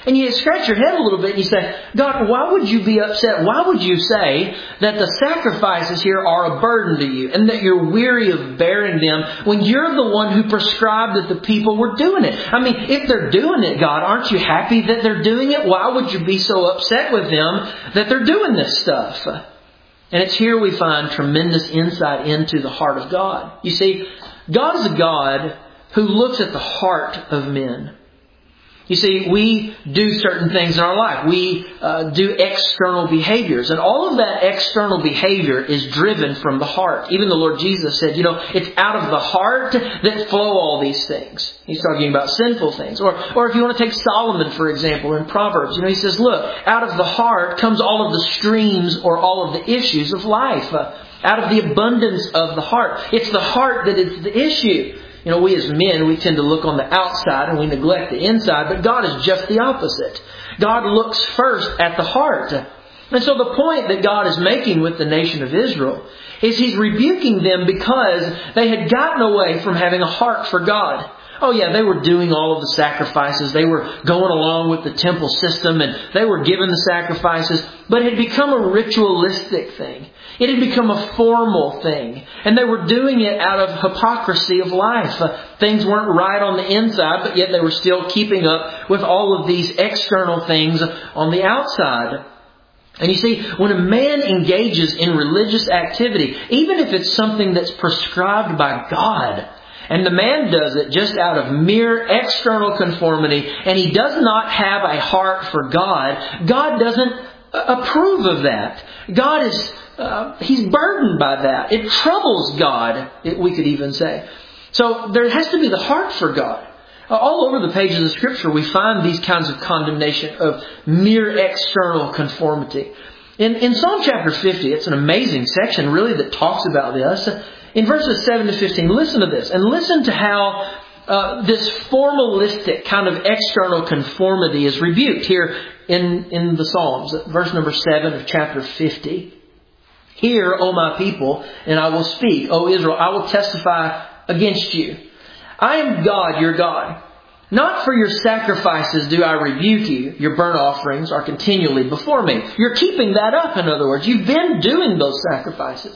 And you scratch your head a little bit and you say, God, why would you be upset? Why would you say that the sacrifices here are a burden to you and that you're weary of bearing them when you're the one who prescribed that the people were doing it? I mean, if they're doing it, God, aren't you happy that they're doing it? Why would you be so upset with them that they're doing this stuff? And it's here we find tremendous insight into the heart of God. You see, God is a God who looks at the heart of men. You see, we do certain things in our life. We uh, do external behaviors. And all of that external behavior is driven from the heart. Even the Lord Jesus said, you know, it's out of the heart that flow all these things. He's talking about sinful things. Or, or if you want to take Solomon, for example, in Proverbs, you know, he says, look, out of the heart comes all of the streams or all of the issues of life. Uh, out of the abundance of the heart. It's the heart that is the issue. You know, we as men, we tend to look on the outside and we neglect the inside, but God is just the opposite. God looks first at the heart. And so the point that God is making with the nation of Israel is He's rebuking them because they had gotten away from having a heart for God. Oh yeah, they were doing all of the sacrifices. They were going along with the temple system and they were giving the sacrifices, but it had become a ritualistic thing. It had become a formal thing. And they were doing it out of hypocrisy of life. Uh, things weren't right on the inside, but yet they were still keeping up with all of these external things on the outside. And you see, when a man engages in religious activity, even if it's something that's prescribed by God, and the man does it just out of mere external conformity, and he does not have a heart for God, God doesn't approve of that. God is, uh, He's burdened by that. It troubles God, it, we could even say. So there has to be the heart for God. Uh, all over the pages of Scripture we find these kinds of condemnation of mere external conformity. In, in Psalm chapter fifty, it's an amazing section really that talks about this. In verses seven to fifteen, listen to this. And listen to how uh, this formalistic kind of external conformity is rebuked here in, in the Psalms. Verse number seven of chapter fifty. Hear, O my people, and I will speak. O Israel, I will testify against you. I am God, your God. Not for your sacrifices do I rebuke you. Your burnt offerings are continually before me. You're keeping that up, in other words. You've been doing those sacrifices.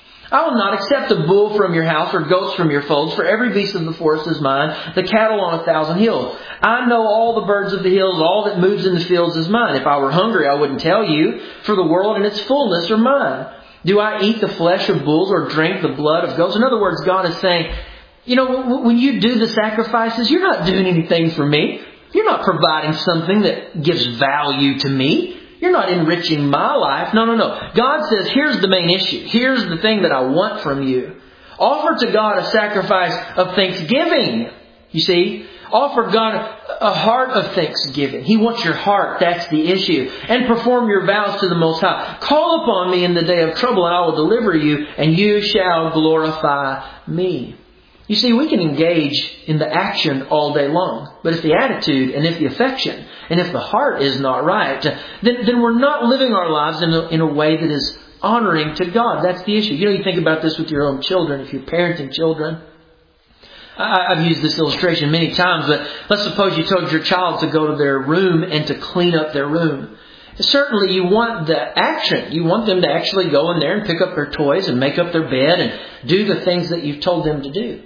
I will not accept a bull from your house or goats from your folds, for every beast of the forest is mine, the cattle on a thousand hills. I know all the birds of the hills, all that moves in the fields is mine. If I were hungry, I wouldn't tell you, for the world and its fullness are mine. Do I eat the flesh of bulls or drink the blood of goats? In other words, God is saying, you know, when you do the sacrifices, you're not doing anything for me. You're not providing something that gives value to me. You're not enriching my life. No, no, no. God says, here's the main issue. Here's the thing that I want from you. Offer to God a sacrifice of thanksgiving. You see, offer God a heart of thanksgiving. He wants your heart. That's the issue. And perform your vows to the Most High. Call upon me in the day of trouble and I will deliver you and you shall glorify me. You see, we can engage in the action all day long. But if the attitude and if the affection and if the heart is not right, then, then we're not living our lives in a, in a way that is honoring to God. That's the issue. You know, you think about this with your own children. If you're parenting children, I, I've used this illustration many times, but let's suppose you told your child to go to their room and to clean up their room. Certainly you want the action. You want them to actually go in there and pick up their toys and make up their bed and do the things that you've told them to do.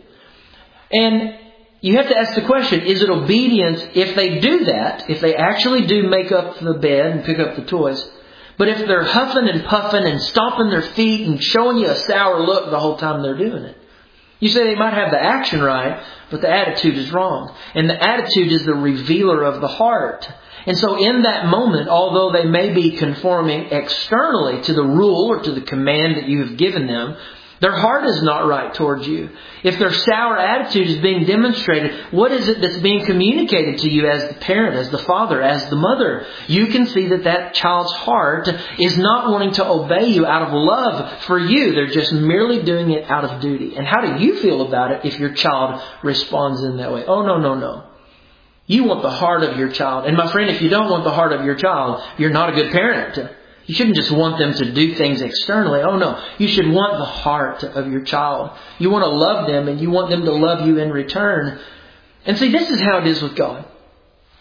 And you have to ask the question, is it obedience if they do that, if they actually do make up the bed and pick up the toys? But if they're huffing and puffing and stomping their feet and showing you a sour look the whole time they're doing it. You say they might have the action right, but the attitude is wrong. And the attitude is the revealer of the heart. And so in that moment, although they may be conforming externally to the rule or to the command that you have given them, their heart is not right towards you. If their sour attitude is being demonstrated, what is it that's being communicated to you as the parent, as the father, as the mother? You can see that that child's heart is not wanting to obey you out of love for you. They're just merely doing it out of duty. And how do you feel about it if your child responds in that way? Oh, no, no, no. You want the heart of your child. And my friend, if you don't want the heart of your child, you're not a good parent. You shouldn't just want them to do things externally. Oh no, you should want the heart of your child. You want to love them and you want them to love you in return. And see, this is how it is with God.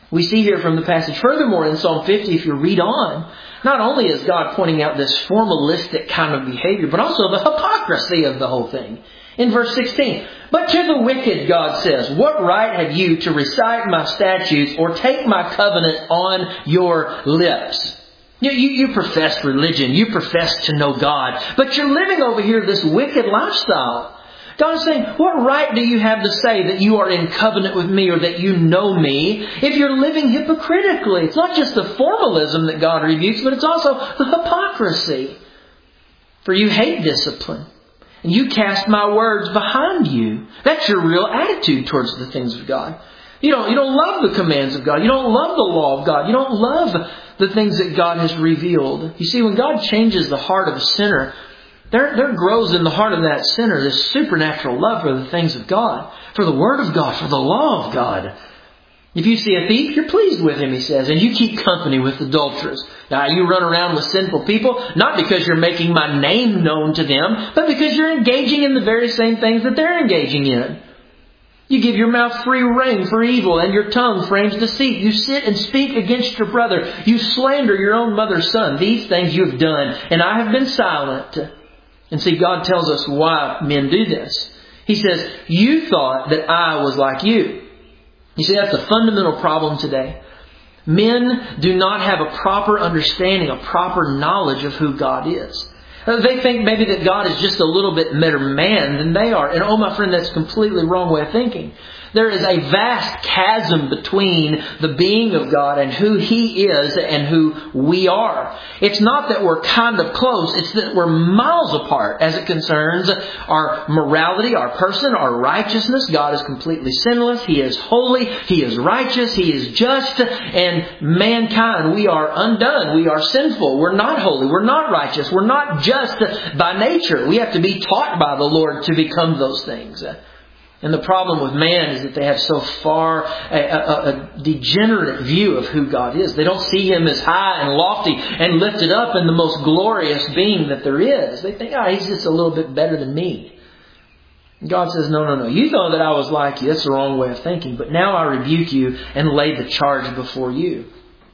We see here from the passage, furthermore, in Psalm fifty, if you read on, not only is God pointing out this formalistic kind of behavior, but also the hypocrisy of the whole thing. In verse sixteen, but to the wicked, God says, what right have you to recite my statutes or take my covenant on your lips? You, you, you profess religion. You profess to know God. But you're living over here this wicked lifestyle. God is saying, what right do you have to say that you are in covenant with me or that you know me if you're living hypocritically? It's not just the formalism that God rebukes, but it's also the hypocrisy. For you hate discipline, and you cast my words behind you. That's your real attitude towards the things of God. You don't, you don't love the commands of God. You don't love the law of God. You don't love the things that God has revealed. You see, when God changes the heart of a sinner, There, there grows in the heart of that sinner this supernatural love for the things of God, for the Word of God, for the law of God. If you see a thief, you're pleased with him, he says, and you keep company with adulterers. Now, you run around with sinful people, not because you're making my name known to them, but because you're engaging in the very same things that they're engaging in. You give your mouth free rein for evil, and your tongue frames deceit. You sit and speak against your brother. You slander your own mother's son. These things you have done, and I have been silent. And see, God tells us why men do this. He says, you thought that I was like you. You see, that's the fundamental problem today. Men do not have a proper understanding, a proper knowledge of who God is. They think maybe that God is just a little bit better man than they are. And oh, my friend, that's a completely wrong way of thinking. There is a vast chasm between the being of God and who He is and who we are. It's not that we're kind of close. It's that we're miles apart as it concerns our morality, our person, our righteousness. God is completely sinless. He is holy. He is righteous. He is just. And mankind, we are undone. We are sinful. We're not holy. We're not righteous. We're not just by nature. We have to be taught by the Lord to become those things. And the problem with man is that they have so far a, a, a degenerate view of who God is. They don't see Him as high and lofty and lifted up and the most glorious being that there is. They think, oh, He's just a little bit better than me. And God says, no, no, no. You thought that I was like you. That's the wrong way of thinking. But now I rebuke you and lay the charge before you.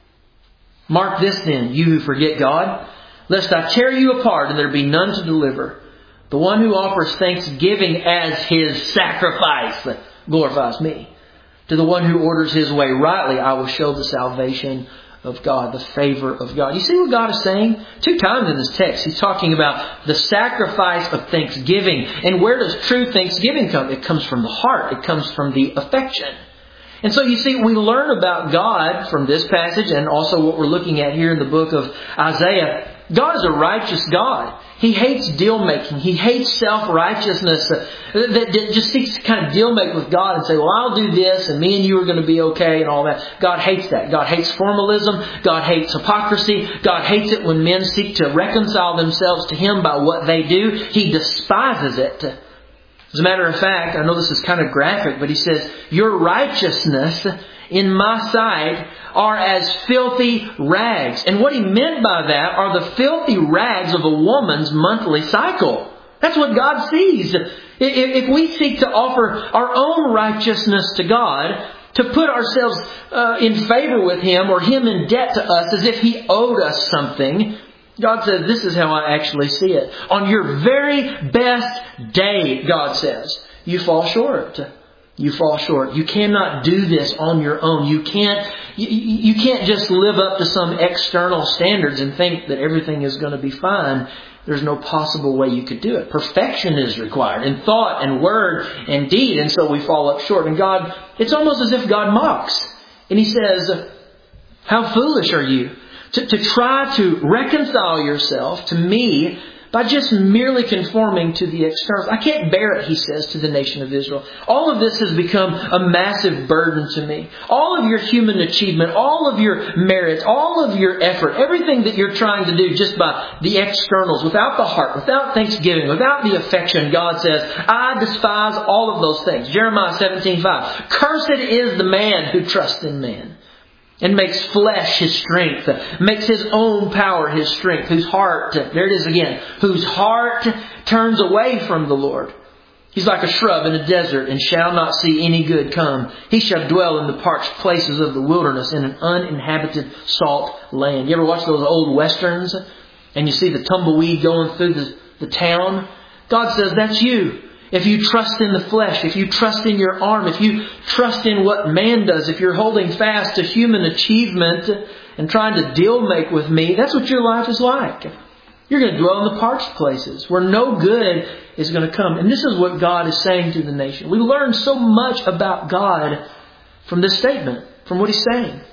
Mark this then, you who forget God, lest I tear you apart and there be none to deliver. The one who offers thanksgiving as his sacrifice glorifies me. To the one who orders his way rightly, I will show the salvation of God, the favor of God. You see what God is saying? Two times in this text, He's talking about the sacrifice of thanksgiving. And where does true thanksgiving come? It comes from the heart. It comes from the affection. And so you see, we learn about God from this passage and also what we're looking at here in the book of Isaiah. God is a righteous God. He hates deal making. He hates self-righteousness uh, that, that just seeks to kind of deal make with God and say, well, I'll do this and me and you are going to be okay and all that. God hates that. God hates formalism. God hates hypocrisy. God hates it when men seek to reconcile themselves to Him by what they do. He despises it. As a matter of fact, I know this is kind of graphic, but He says, your righteousness in my sight are as filthy rags. And what He meant by that are the filthy rags of a woman's monthly cycle. That's what God sees. If we seek to offer our own righteousness to God, to put ourselves uh, in favor with Him or Him in debt to us as if He owed us something, God says, this is how I actually see it. On your very best day, God says, you fall short. You fall short. You cannot do this on your own. You can't, you, you can't just live up to some external standards and think that everything is going to be fine. There's no possible way you could do it. Perfection is required in thought and word and deed. And so we fall up short. And God, it's almost as if God mocks. And He says, how foolish are you to, to try to reconcile yourself to me by just merely conforming to the externals. I can't bear it, He says to the nation of Israel. All of this has become a massive burden to me. All of your human achievement, all of your merits, all of your effort, everything that you're trying to do just by the externals, without the heart, without thanksgiving, without the affection, God says, I despise all of those things. Jeremiah seventeen five. Cursed is the man who trusts in man and makes flesh his strength, makes his own power his strength, whose heart, there it is again, whose heart turns away from the Lord. He's like a shrub in a desert and shall not see any good come. He shall dwell in the parched places of the wilderness in an uninhabited salt land. You ever watch those old westerns and you see the tumbleweed going through the, the town? God says that's you. If you trust in the flesh, if you trust in your arm, if you trust in what man does, if you're holding fast to human achievement and trying to deal make with me, that's what your life is like. You're going to dwell in the parched places where no good is going to come. And this is what God is saying to the nation. We learn so much about God from this statement, from what He's saying.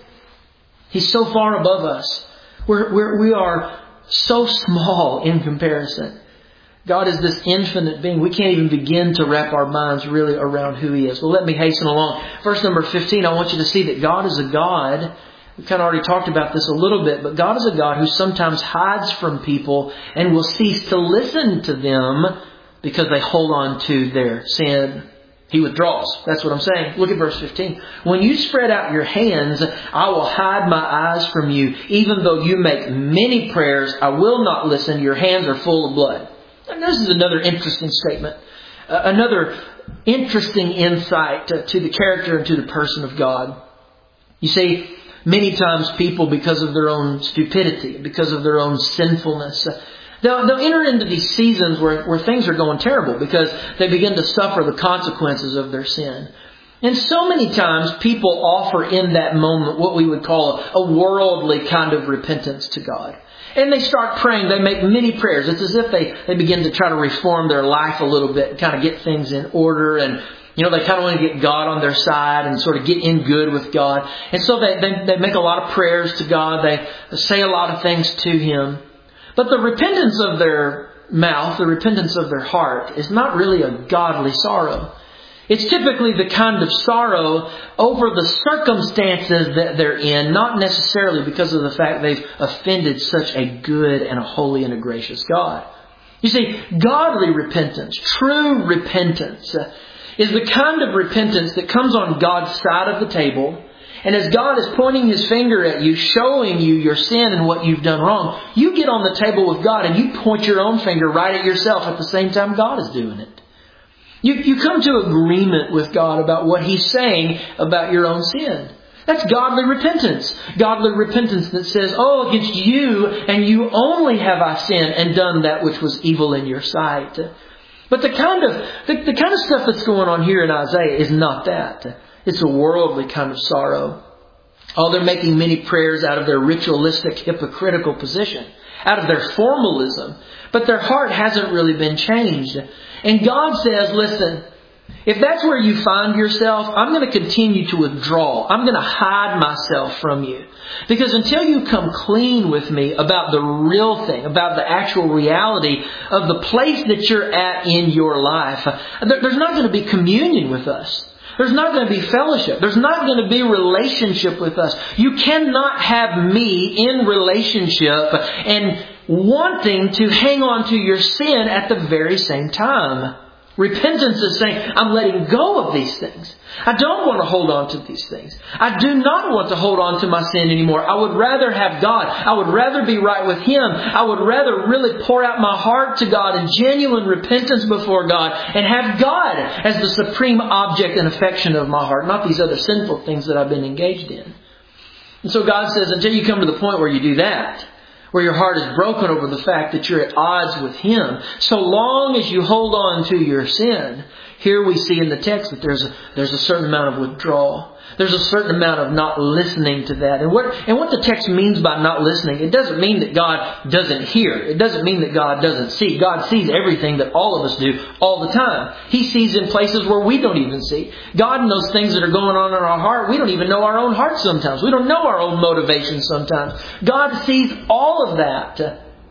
He's so far above us. We're, we're, we are so small in comparison. God is this infinite being. We can't even begin to wrap our minds really around who He is. Well, let me hasten along. Verse number fifteen, I want you to see that God is a God. We kind of already talked about this a little bit, but God is a God who sometimes hides from people and will cease to listen to them because they hold on to their sin. He withdraws. That's what I'm saying. Look at verse fifteen. When you spread out your hands, I will hide my eyes from you. Even though you make many prayers, I will not listen. Your hands are full of blood. And this is another interesting statement. Uh, another interesting insight to, to the character and to the person of God. You see, many times people, because of their own stupidity, because of their own sinfulness, they'll, they'll enter into these seasons where, where things are going terrible because they begin to suffer the consequences of their sin. And so many times people offer in that moment what we would call a, a worldly kind of repentance to God. And they start praying. They make many prayers. It's as if they, they begin to try to reform their life a little bit and kind of get things in order. And, you know, they kind of want to get God on their side and sort of get in good with God. And so they, they, they make a lot of prayers to God. They say a lot of things to Him. But the repentance of their mouth, the repentance of their heart, is not really a godly sorrow. It's typically the kind of sorrow over the circumstances that they're in, not necessarily because of the fact they've offended such a good and a holy and a gracious God. You see, godly repentance, true repentance, is the kind of repentance that comes on God's side of the table. And as God is pointing His finger at you, showing you your sin and what you've done wrong, you get on the table with God and you point your own finger right at yourself at the same time God is doing it. You, you come to agreement with God about what He's saying about your own sin. That's godly repentance. Godly repentance that says, oh, against you and you only have I sinned and done that which was evil in your sight. But the kind of the, the kind of stuff that's going on here in Isaiah is not that. It's a worldly kind of sorrow. Oh, they're making many prayers out of their ritualistic, hypocritical position, out of their formalism. But their heart hasn't really been changed. And God says, listen, if that's where you find yourself, I'm going to continue to withdraw. I'm going to hide myself from you. Because until you come clean with me about the real thing, about the actual reality of the place that you're at in your life, there's not going to be communion with us. There's not going to be fellowship. There's not going to be relationship with us. You cannot have me in relationship and wanting to hang on to your sin at the very same time. Repentance is saying, I'm letting go of these things. I don't want to hold on to these things. I do not want to hold on to my sin anymore. I would rather have God. I would rather be right with Him. I would rather really pour out my heart to God in genuine repentance before God and have God as the supreme object and affection of my heart, not these other sinful things that I've been engaged in. And so God says, until you come to the point where you do that, where your heart is broken over the fact that you're at odds with Him, so long as you hold on to your sin, here we see in the text that there's a, there's a certain amount of withdrawal. There's a certain amount of not listening to that. And what, and what the text means by not listening, it doesn't mean that God doesn't hear. It doesn't mean that God doesn't see. God sees everything that all of us do all the time. He sees in places where we don't even see. God knows things that are going on in our heart. We don't even know our own heart sometimes. We don't know our own motivations sometimes. God sees all of that.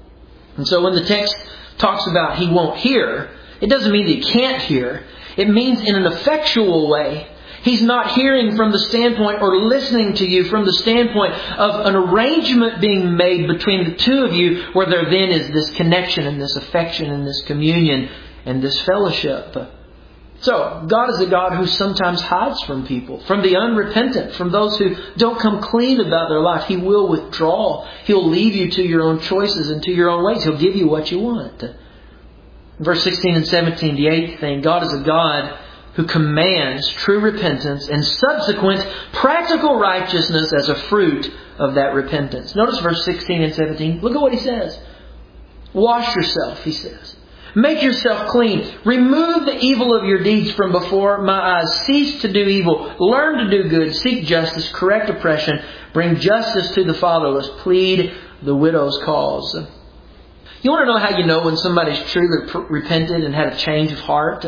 And so when the text talks about He won't hear, it doesn't mean that He can't hear. It means in an effectual way. He's not hearing from the standpoint or listening to you from the standpoint of an arrangement being made between the two of you where there then is this connection and this affection and this communion and this fellowship. So, God is a God who sometimes hides from people, from the unrepentant, from those who don't come clean about their life. He will withdraw. He'll leave you to your own choices and to your own ways. He'll give you what you want. Verse sixteen and seventeen, the eighth thing, God is a God who commands true repentance and subsequent practical righteousness as a fruit of that repentance. Notice verse sixteen and seventeen. Look at what He says. Wash yourself, He says. Make yourself clean. Remove the evil of your deeds from before my eyes. Cease to do evil. Learn to do good. Seek justice. Correct oppression. Bring justice to the fatherless. Plead the widow's cause. You want to know how you know when somebody's truly repented and had a change of heart?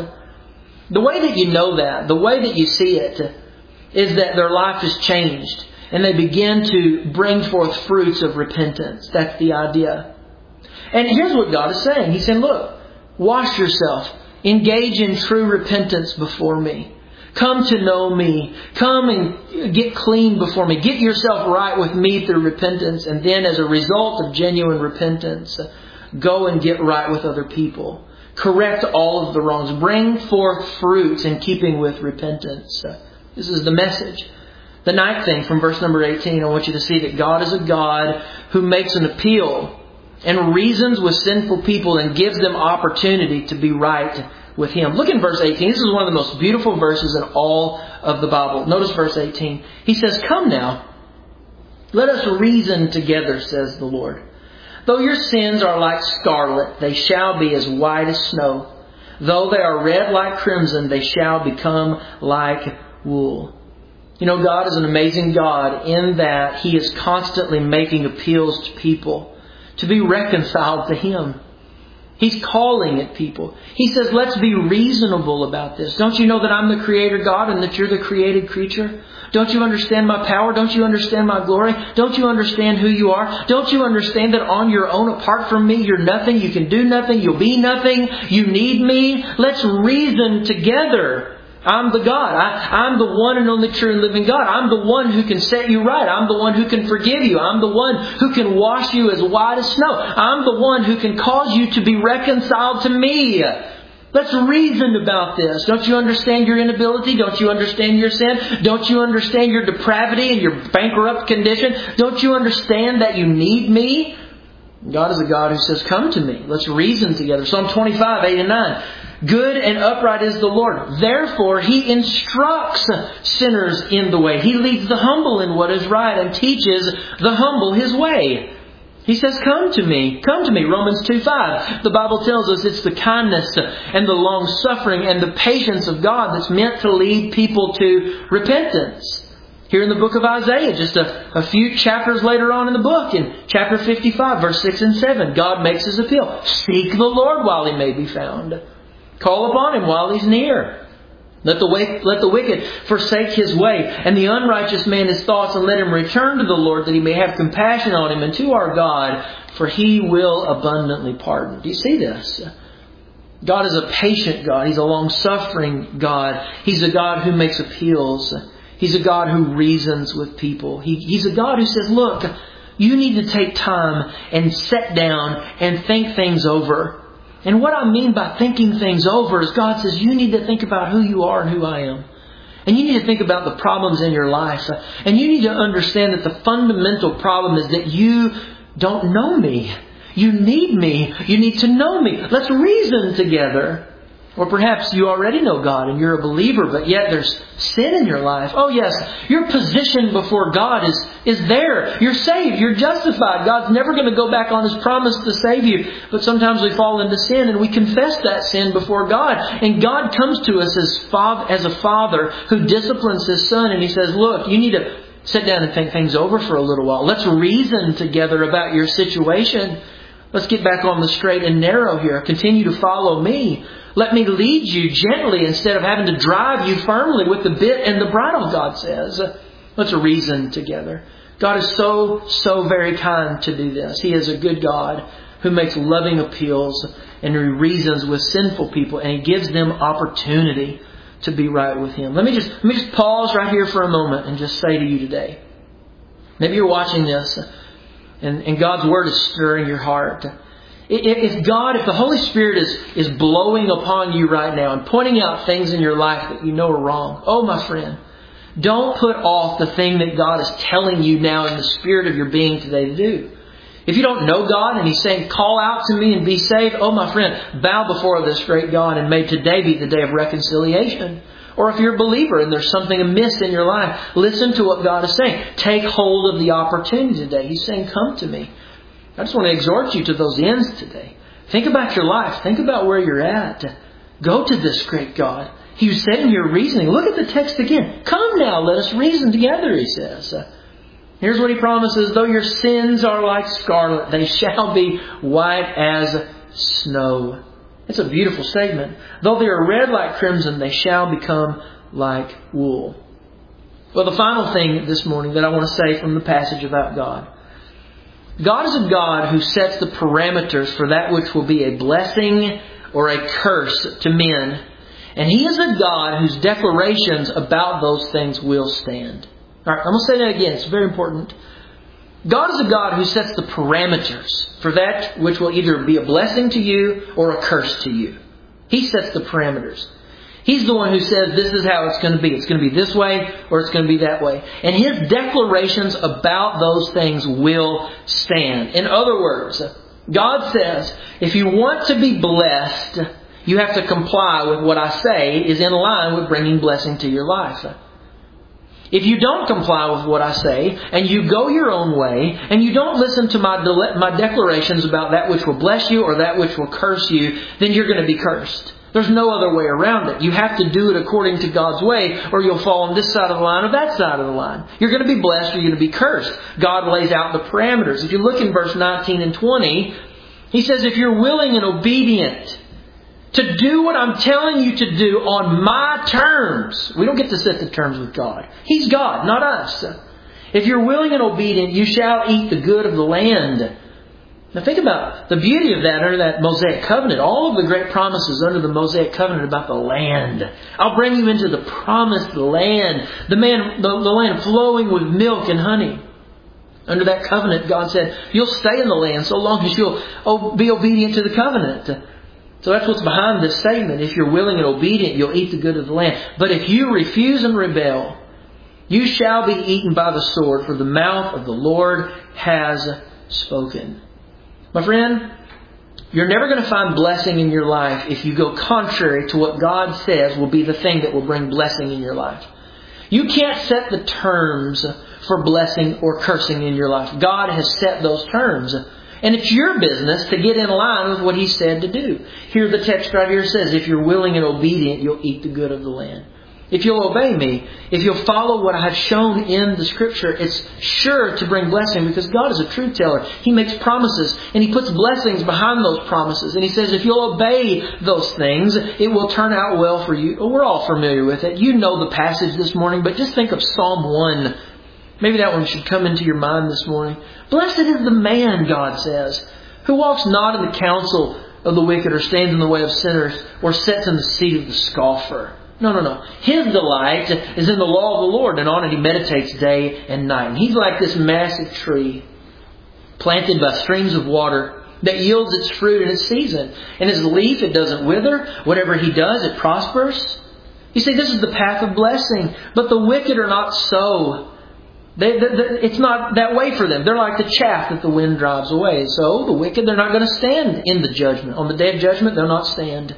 The way that you know that, the way that you see it, is that their life has changed and they begin to bring forth fruits of repentance. That's the idea. And here's what God is saying. He's saying, look, wash yourself. Engage in true repentance before me. Come to know me. Come and get clean before me. Get yourself right with me through repentance. And then as a result of genuine repentance, go and get right with other people. Correct all of the wrongs. Bring forth fruits in keeping with repentance. This is the message. The ninth thing from verse number eighteen, I want you to see that God is a God who makes an appeal and reasons with sinful people and gives them opportunity to be right with Him. Look in verse eighteen. This is one of the most beautiful verses in all of the Bible. Notice verse eighteen. He says, "Come now, let us reason together, says the Lord. Though your sins are like scarlet, they shall be as white as snow. Though they are red like crimson, they shall become like wool." You know, God is an amazing God in that He is constantly making appeals to people to be reconciled to Him. He's calling at people. He says, let's be reasonable about this. Don't you know that I'm the Creator God and that you're the created creature? Don't you understand my power? Don't you understand my glory? Don't you understand who you are? Don't you understand that on your own, apart from me, you're nothing. You can do nothing. You'll be nothing. You need me. Let's reason together. I'm the God. I, I'm the one and only true and living God. I'm the one who can set you right. I'm the one who can forgive you. I'm the one who can wash you as white as snow. I'm the one who can cause you to be reconciled to me. Let's reason about this. Don't you understand your inability? Don't you understand your sin? Don't you understand your depravity and your bankrupt condition? Don't you understand that you need me? God is a God who says, come to me. Let's reason together. Psalm twenty-five, eight and nine. Good and upright is the Lord. Therefore, He instructs sinners in the way. He leads the humble in what is right and teaches the humble His way. He says, come to me. Come to me. Romans two five. The Bible tells us it's the kindness and the long suffering and the patience of God that's meant to lead people to repentance. Here in the book of Isaiah, just a, a few chapters later on in the book, in chapter fifty-five, verse six and seven, God makes His appeal. Seek the Lord while He may be found. Call upon Him while He's near. Let the, way, let the wicked forsake his way, and the unrighteous man his thoughts, and let him return to the Lord, that He may have compassion on him, and to our God, for He will abundantly pardon. Do you see this? God is a patient God. He's a long-suffering God. He's a God who makes appeals. He's a God who reasons with people. He, he's a God who says, look, you need to take time and sit down and think things over. And what I mean by thinking things over is God says you need to think about who you are and who I am. And you need to think about the problems in your life. And you need to understand that the fundamental problem is that you don't know me. You need me. You need to know me. Let's reason together. Or perhaps you already know God and you're a believer, but yet there's sin in your life. Oh yes, your position before God is, is there. You're saved. You're justified. God's never going to go back on His promise to save you. But sometimes we fall into sin and we confess that sin before God. And God comes to us as, father, as a father who disciplines His Son. And He says, look, you need to sit down and think things over for a little while. Let's reason together about your situation. Let's get back on the straight and narrow here. Continue to follow me. Let me lead you gently instead of having to drive you firmly with the bit and the bridle, God says. Let's reason together. God is so, so very kind to do this. He is a good God who makes loving appeals and He reasons with sinful people, and He gives them opportunity to be right with Him. Let me just, let me just pause right here for a moment and just say to you today. Maybe you're watching this and, and God's Word is stirring your heart. If God, if the Holy Spirit is, is blowing upon you right now and pointing out things in your life that you know are wrong, oh my friend, don't put off the thing that God is telling you now in the spirit of your being today to do. If you don't know God and He's saying, call out to me and be saved, oh my friend, bow before this great God and may today be the day of reconciliation. Or if you're a believer and there's something amiss in your life, listen to what God is saying. Take hold of the opportunity today. He's saying, come to me. I just want to exhort you to those ends today. Think about your life. Think about where you're at. Go to this great God. He was sitting here reasoning. Look at the text again. Come now, let us reason together, He says. Here's what He promises. Though your sins are like scarlet, they shall be white as snow. It's a beautiful statement. Though they are red like crimson, they shall become like wool. Well, the final thing this morning that I want to say from the passage about God. God is a God who sets the parameters for that which will be a blessing or a curse to men. And He is a God whose declarations about those things will stand. All right, I'm going to say that again. It's very important. God is a God who sets the parameters for that which will either be a blessing to you or a curse to you. He sets the parameters. He's the one who says this is how it's going to be. It's going to be this way or it's going to be that way. And His declarations about those things will stand. In other words, God says, if you want to be blessed, you have to comply with what I say is in line with bringing blessing to your life. If you don't comply with what I say, and you go your own way, and you don't listen to my de- my declarations about that which will bless you or that which will curse you, then you're going to be cursed. There's no other way around it. You have to do it according to God's way, or you'll fall on this side of the line or that side of the line. You're going to be blessed or you're going to be cursed. God lays out the parameters. If you look in verse nineteen and twenty, He says, if you're willing and obedient to do what I'm telling you to do on my terms. We don't get to set the terms with God. He's God, not us. If you're willing and obedient, you shall eat the good of the land. Now think about the beauty of that under that Mosaic covenant. All of the great promises under the Mosaic covenant about the land. I'll bring you into the promised land. The, man, the, the land flowing with milk and honey. Under that covenant, God said, you'll stay in the land so long as you'll be obedient to the covenant. So that's what's behind this statement. If you're willing and obedient, you'll eat the good of the land. But if you refuse and rebel, you shall be eaten by the sword, for the mouth of the Lord has spoken. My friend, you're never going to find blessing in your life if you go contrary to what God says will be the thing that will bring blessing in your life. You can't set the terms for blessing or cursing in your life. God has set those terms. And it's your business to get in line with what He said to do. Here the text right here says, if you're willing and obedient, you'll eat the good of the land. If you'll obey me, if you'll follow what I have shown in the Scripture, it's sure to bring blessing because God is a truth teller. He makes promises and He puts blessings behind those promises. And He says if you'll obey those things, it will turn out well for you. We're all familiar with it. You know the passage this morning, but just think of Psalm one. Maybe that one should come into your mind this morning. Blessed is the man, God says, who walks not in the counsel of the wicked or stands in the way of sinners or sits in the seat of the scoffer. No, no, no. His delight is in the law of the Lord, and on it He meditates day and night. And he's like this massive tree planted by streams of water that yields its fruit in its season. And his leaf, it doesn't wither. Whatever he does, it prospers. You see, this is the path of blessing. But the wicked are not so. They, they, they, it's not that way for them. They're like the chaff that the wind drives away. So the wicked, they're not going to stand in the judgment. On the day of judgment, they'll not stand.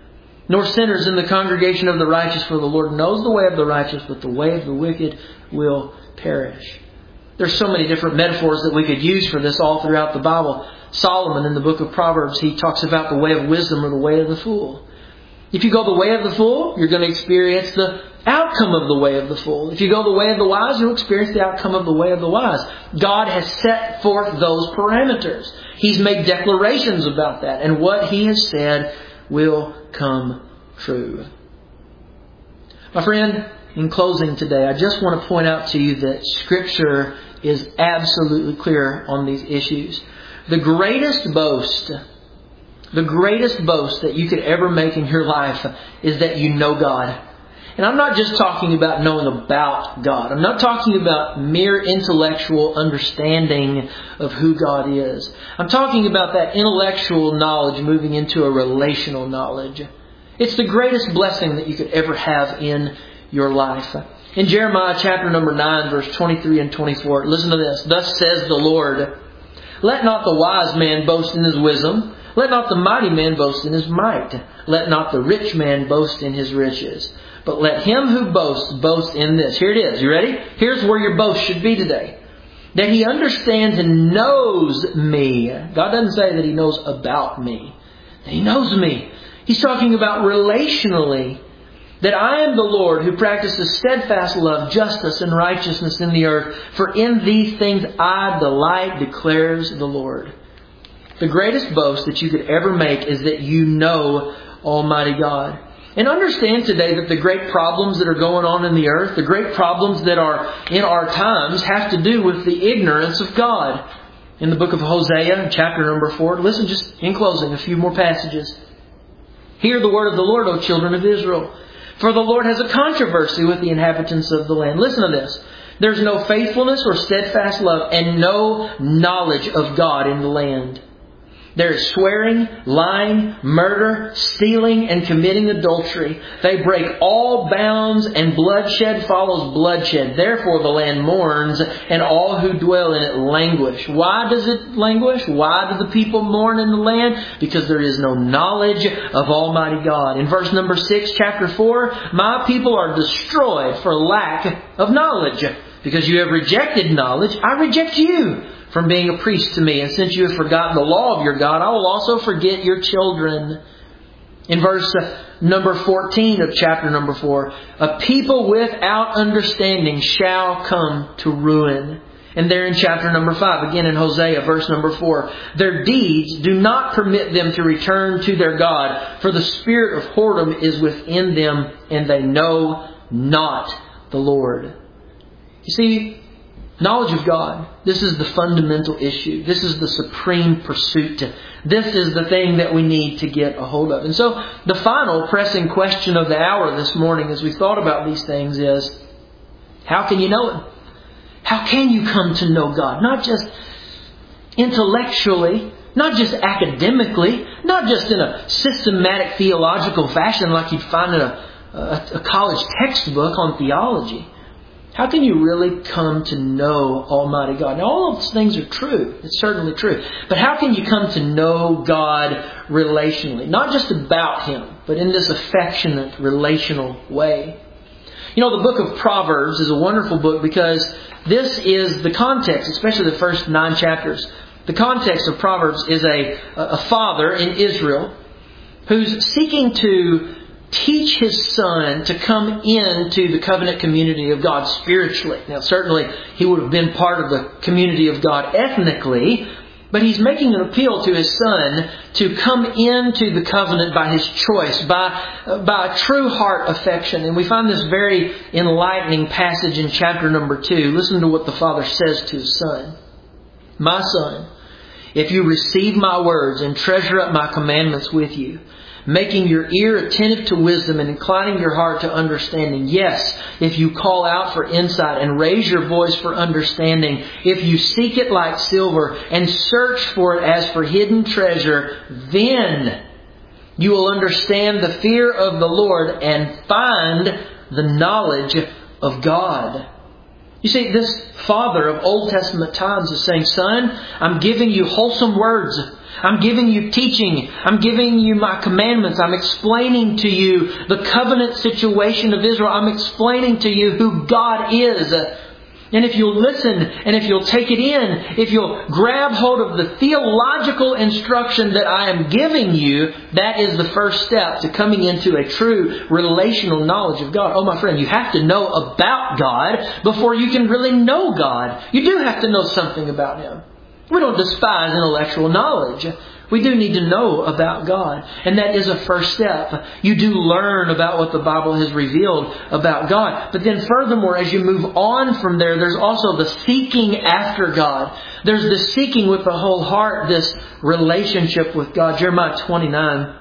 Nor sinners in the congregation of the righteous, for the Lord knows the way of the righteous, but the way of the wicked will perish. There's so many different metaphors that we could use for this all throughout the Bible. Solomon in the book of Proverbs, he talks about the way of wisdom or the way of the fool. If you go the way of the fool, you're going to experience the outcome of the way of the fool. If you go the way of the wise, you'll experience the outcome of the way of the wise. God has set forth those parameters. He's made declarations about that. And what He has said will come true. My friend, in closing today, I just want to point out to you that Scripture is absolutely clear on these issues. The greatest boast, the greatest boast that you could ever make in your life is that you know God. And I'm not just talking about knowing about God. I'm not talking about mere intellectual understanding of who God is. I'm talking about that intellectual knowledge moving into a relational knowledge. It's the greatest blessing that you could ever have in your life. In Jeremiah chapter number nine, verse twenty-three and twenty-four, listen to this. Thus says the Lord, Let not the wise man boast in his wisdom. Let not the mighty man boast in his might. Let not the rich man boast in his riches. But let him who boasts boast in this. Here it is. You ready? Here's where your boast should be today. That he understands and knows me. God doesn't say that he knows about me. That he knows me. He's talking about relationally. That I am the Lord who practices steadfast love, justice, and righteousness in the earth. For in these things I delight, declares the Lord. The greatest boast that you could ever make is that you know Almighty God. And understand today that the great problems that are going on in the earth, the great problems that are in our times, have to do with the ignorance of God. In the book of Hosea, chapter number four, listen just in closing, a few more passages. Hear the word of the Lord, O children of Israel. For the Lord has a controversy with the inhabitants of the land. Listen to this. There's no faithfulness or steadfast love and no knowledge of God in the land. There is swearing, lying, murder, stealing, and committing adultery. They break all bounds, and bloodshed follows bloodshed. Therefore the land mourns, and all who dwell in it languish. Why does it languish? Why do the people mourn in the land? Because there is no knowledge of Almighty God. In verse number six, chapter four, my people are destroyed for lack of knowledge. Because you have rejected knowledge, I reject you from being a priest to me. And since you have forgotten the law of your God, I will also forget your children. In verse number fourteen of chapter number four, a people without understanding shall come to ruin. And there in chapter number five, again in Hosea, verse number four, their deeds do not permit them to return to their God, for the spirit of whoredom is within them, and they know not the Lord. You see, knowledge of God, this is the fundamental issue. This is the supreme pursuit. This is the thing that we need to get a hold of. And so the final pressing question of the hour this morning as we thought about these things is, how can you know Him? How can you come to know God? Not just intellectually, not just academically, not just in a systematic theological fashion like you'd find in a, a, a college textbook on theology. How can you really come to know Almighty God? Now, all of those things are true. It's certainly true. But how can you come to know God relationally? Not just about Him, but in this affectionate, relational way. You know, the book of Proverbs is a wonderful book because this is the context, especially the first nine chapters. The context of Proverbs is a, a father in Israel who's seeking to teach his son to come into the covenant community of God spiritually. Now, certainly he would have been part of the community of God ethnically, but he's making an appeal to his son to come into the covenant by his choice, by, by true heart affection. And we find this very enlightening passage in chapter number two. Listen to what the father says to his son. My son, if you receive my words and treasure up my commandments with you, making your ear attentive to wisdom and inclining your heart to understanding. Yes, if you call out for insight and raise your voice for understanding, if you seek it like silver and search for it as for hidden treasure, then you will understand the fear of the Lord and find the knowledge of God. You see, this father of Old Testament times is saying, son, I'm giving you wholesome words. I'm giving you teaching. I'm giving you my commandments. I'm explaining to you the covenant situation of Israel. I'm explaining to you who God is. And if you'll listen and if you'll take it in, if you'll grab hold of the theological instruction that I am giving you, that is the first step to coming into a true relational knowledge of God. Oh, my friend, you have to know about God before you can really know God. You do have to know something about Him. We don't despise intellectual knowledge. We do need to know about God. And that is a first step. You do learn about what the Bible has revealed about God. But then furthermore, as you move on from there, there's also the seeking after God. There's the seeking with the whole heart, this relationship with God. Jeremiah twenty-nine.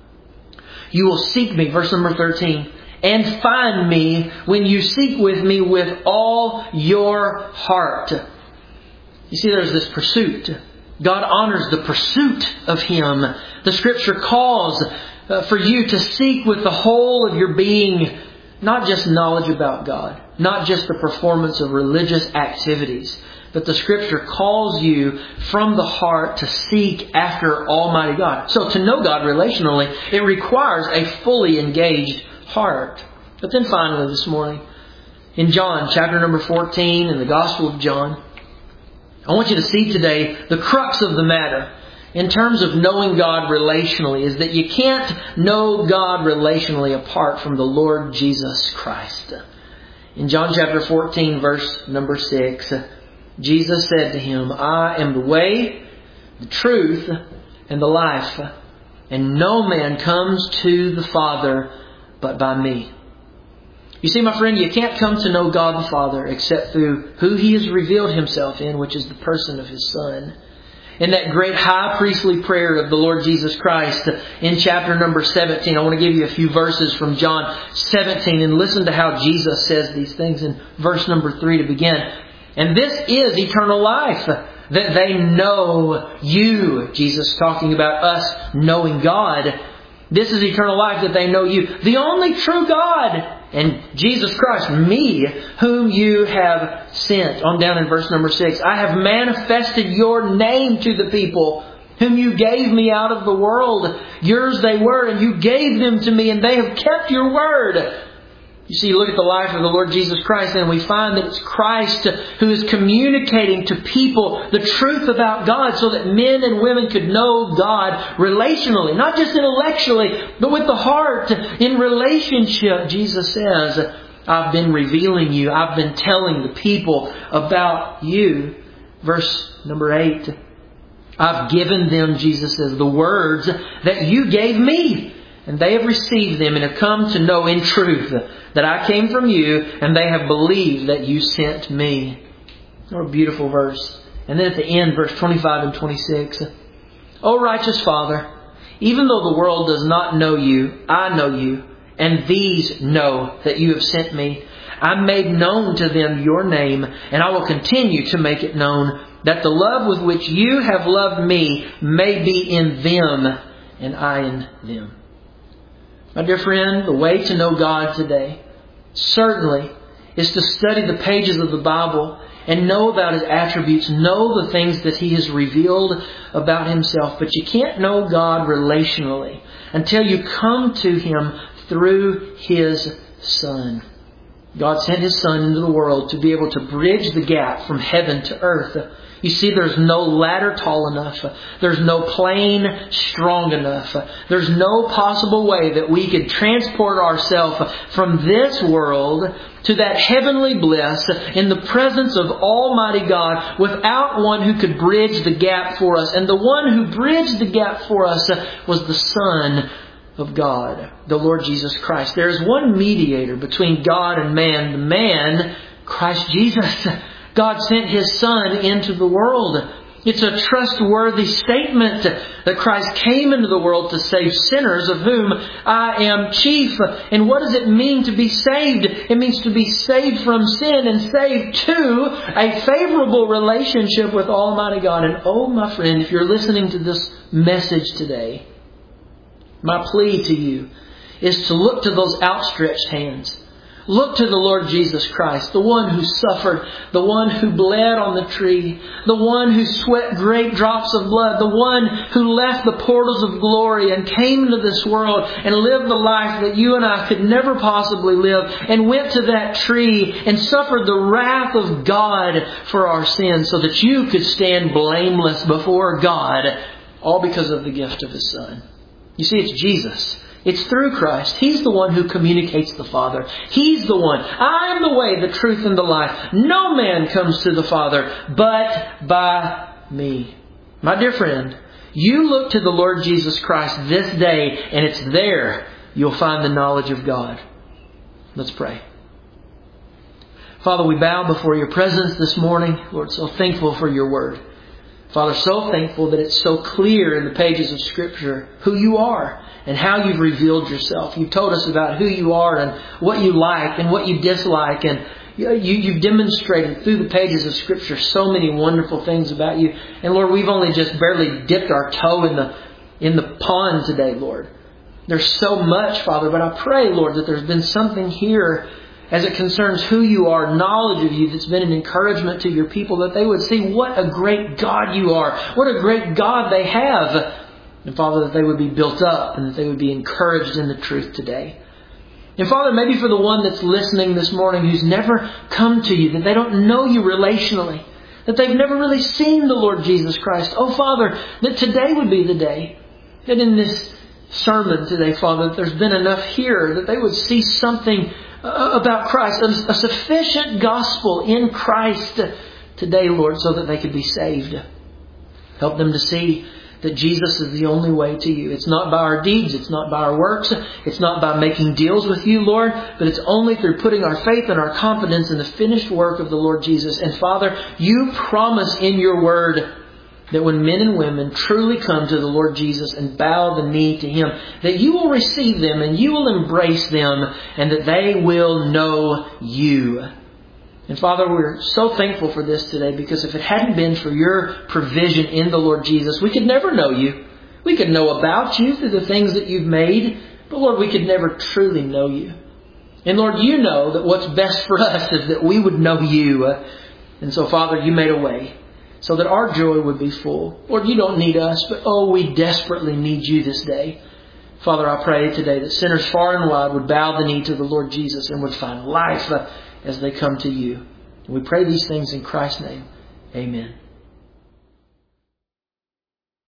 You will seek me, verse number thirteen, and find me when you seek with me with all your heart. You see, there's this pursuit. God honors the pursuit of Him. The Scripture calls uh, for you to seek with the whole of your being, not just knowledge about God, not just the performance of religious activities, But the Scripture calls you from the heart to seek after Almighty God. So to know God relationally, it requires a fully engaged heart. But then finally this morning, in John chapter number fourteen, in the Gospel of John, I want you to see today the crux of the matter in terms of knowing God relationally is that you can't know God relationally apart from the Lord Jesus Christ. In John chapter fourteen, verse number six, Jesus said to him, I am the way, the truth, and the life, and no man comes to the Father but by me. You see, my friend, you can't come to know God the Father except through who He has revealed Himself in, which is the person of His Son. In that great high priestly prayer of the Lord Jesus Christ in chapter number seventeen, I want to give you a few verses from John seventeen and listen to how Jesus says these things in verse number three to begin. And this is eternal life, that they know you. Jesus talking about us knowing God. This is eternal life, that they know you, the only true God, and Jesus Christ, me, whom you have sent. On down in verse number six. I have manifested your name to the people whom you gave me out of the world. Yours they were, and you gave them to me, and they have kept your word. You see, look at the life of the Lord Jesus Christ, and we find that it's Christ who is communicating to people the truth about God so that men and women could know God relationally, not just intellectually, but with the heart, in relationship. Jesus says, I've been revealing you. I've been telling the people about you. Verse number eight. I've given them, Jesus says, the words that you gave me. And they have received them and have come to know in truth that I came from you, and they have believed that you sent me. What a beautiful verse. And then at the end, verse twenty-five and twenty-six. O righteous Father, even though the world does not know you, I know you, and these know that you have sent me. I made known to them your name, and I will continue to make it known, that the love with which you have loved me may be in them, and I in them. My dear friend, the way to know God today certainly is to study the pages of the Bible and know about His attributes, know the things that He has revealed about Himself. But you can't know God relationally until you come to Him through His Son. God sent His Son into the world to be able to bridge the gap from heaven to earth. You see, there's no ladder tall enough. There's no plane strong enough. There's no possible way that we could transport ourselves from this world to that heavenly bliss in the presence of Almighty God without one who could bridge the gap for us. And the one who bridged the gap for us was the Son of God, the Lord Jesus Christ. There is one mediator between God and man, the man, Christ Jesus. God sent His Son into the world. It's a trustworthy statement that Christ came into the world to save sinners, of whom I am chief. And what does it mean to be saved? It means to be saved from sin and saved to a favorable relationship with Almighty God. And oh, my friend, if you're listening to this message today, my plea to you is to look to those outstretched hands. Look to the Lord Jesus Christ, the one who suffered, the one who bled on the tree, the one who sweat great drops of blood, the one who left the portals of glory and came into this world and lived the life that you and I could never possibly live, and went to that tree and suffered the wrath of God for our sins so that you could stand blameless before God, all because of the gift of His Son. You see, it's Jesus. It's through Christ. He's the one who communicates the Father. He's the one. I am the way, the truth, and the life. No man comes to the Father but by me. My dear friend, you look to the Lord Jesus Christ this day, and it's there you'll find the knowledge of God. Let's pray. Father, we bow before Your presence this morning. Lord, so thankful for Your Word. Father, so thankful that it's so clear in the pages of Scripture who You are and how You've revealed Yourself. You've told us about who You are and what You like and what You dislike. And you, You've demonstrated through the pages of Scripture so many wonderful things about You. And Lord, we've only just barely dipped our toe in the, in the pond today, Lord. There's so much, Father. But I pray, Lord, that there's been something here as it concerns who you are, knowledge of you that's been an encouragement to your people, that they would see what a great God you are, what a great God they have. And Father, that they would be built up and that they would be encouraged in the truth today. And Father, maybe for the one that's listening this morning who's never come to you, that they don't know you relationally, that they've never really seen the Lord Jesus Christ. Oh Father, that today would be the day that in this sermon today, Father, that there's been enough here that they would see something about Christ, a sufficient gospel in Christ today, Lord, so that they could be saved. Help them to see that Jesus is the only way to you. It's not by our deeds. It's not by our works. It's not by making deals with you, Lord. But it's only through putting our faith and our confidence in the finished work of the Lord Jesus. And Father, you promise in your word that when men and women truly come to the Lord Jesus and bow the knee to Him, that you will receive them and you will embrace them and that they will know you. And Father, we're so thankful for this today, because if it hadn't been for your provision in the Lord Jesus, we could never know you. We could know about you through the things that you've made, but Lord, we could never truly know you. And Lord, you know that what's best for us is that we would know you. And so Father, you made a way so that our joy would be full. Lord, you don't need us, but oh, we desperately need you this day. Father, I pray today that sinners far and wide would bow the knee to the Lord Jesus and would find life as they come to you. We pray these things in Christ's name. Amen.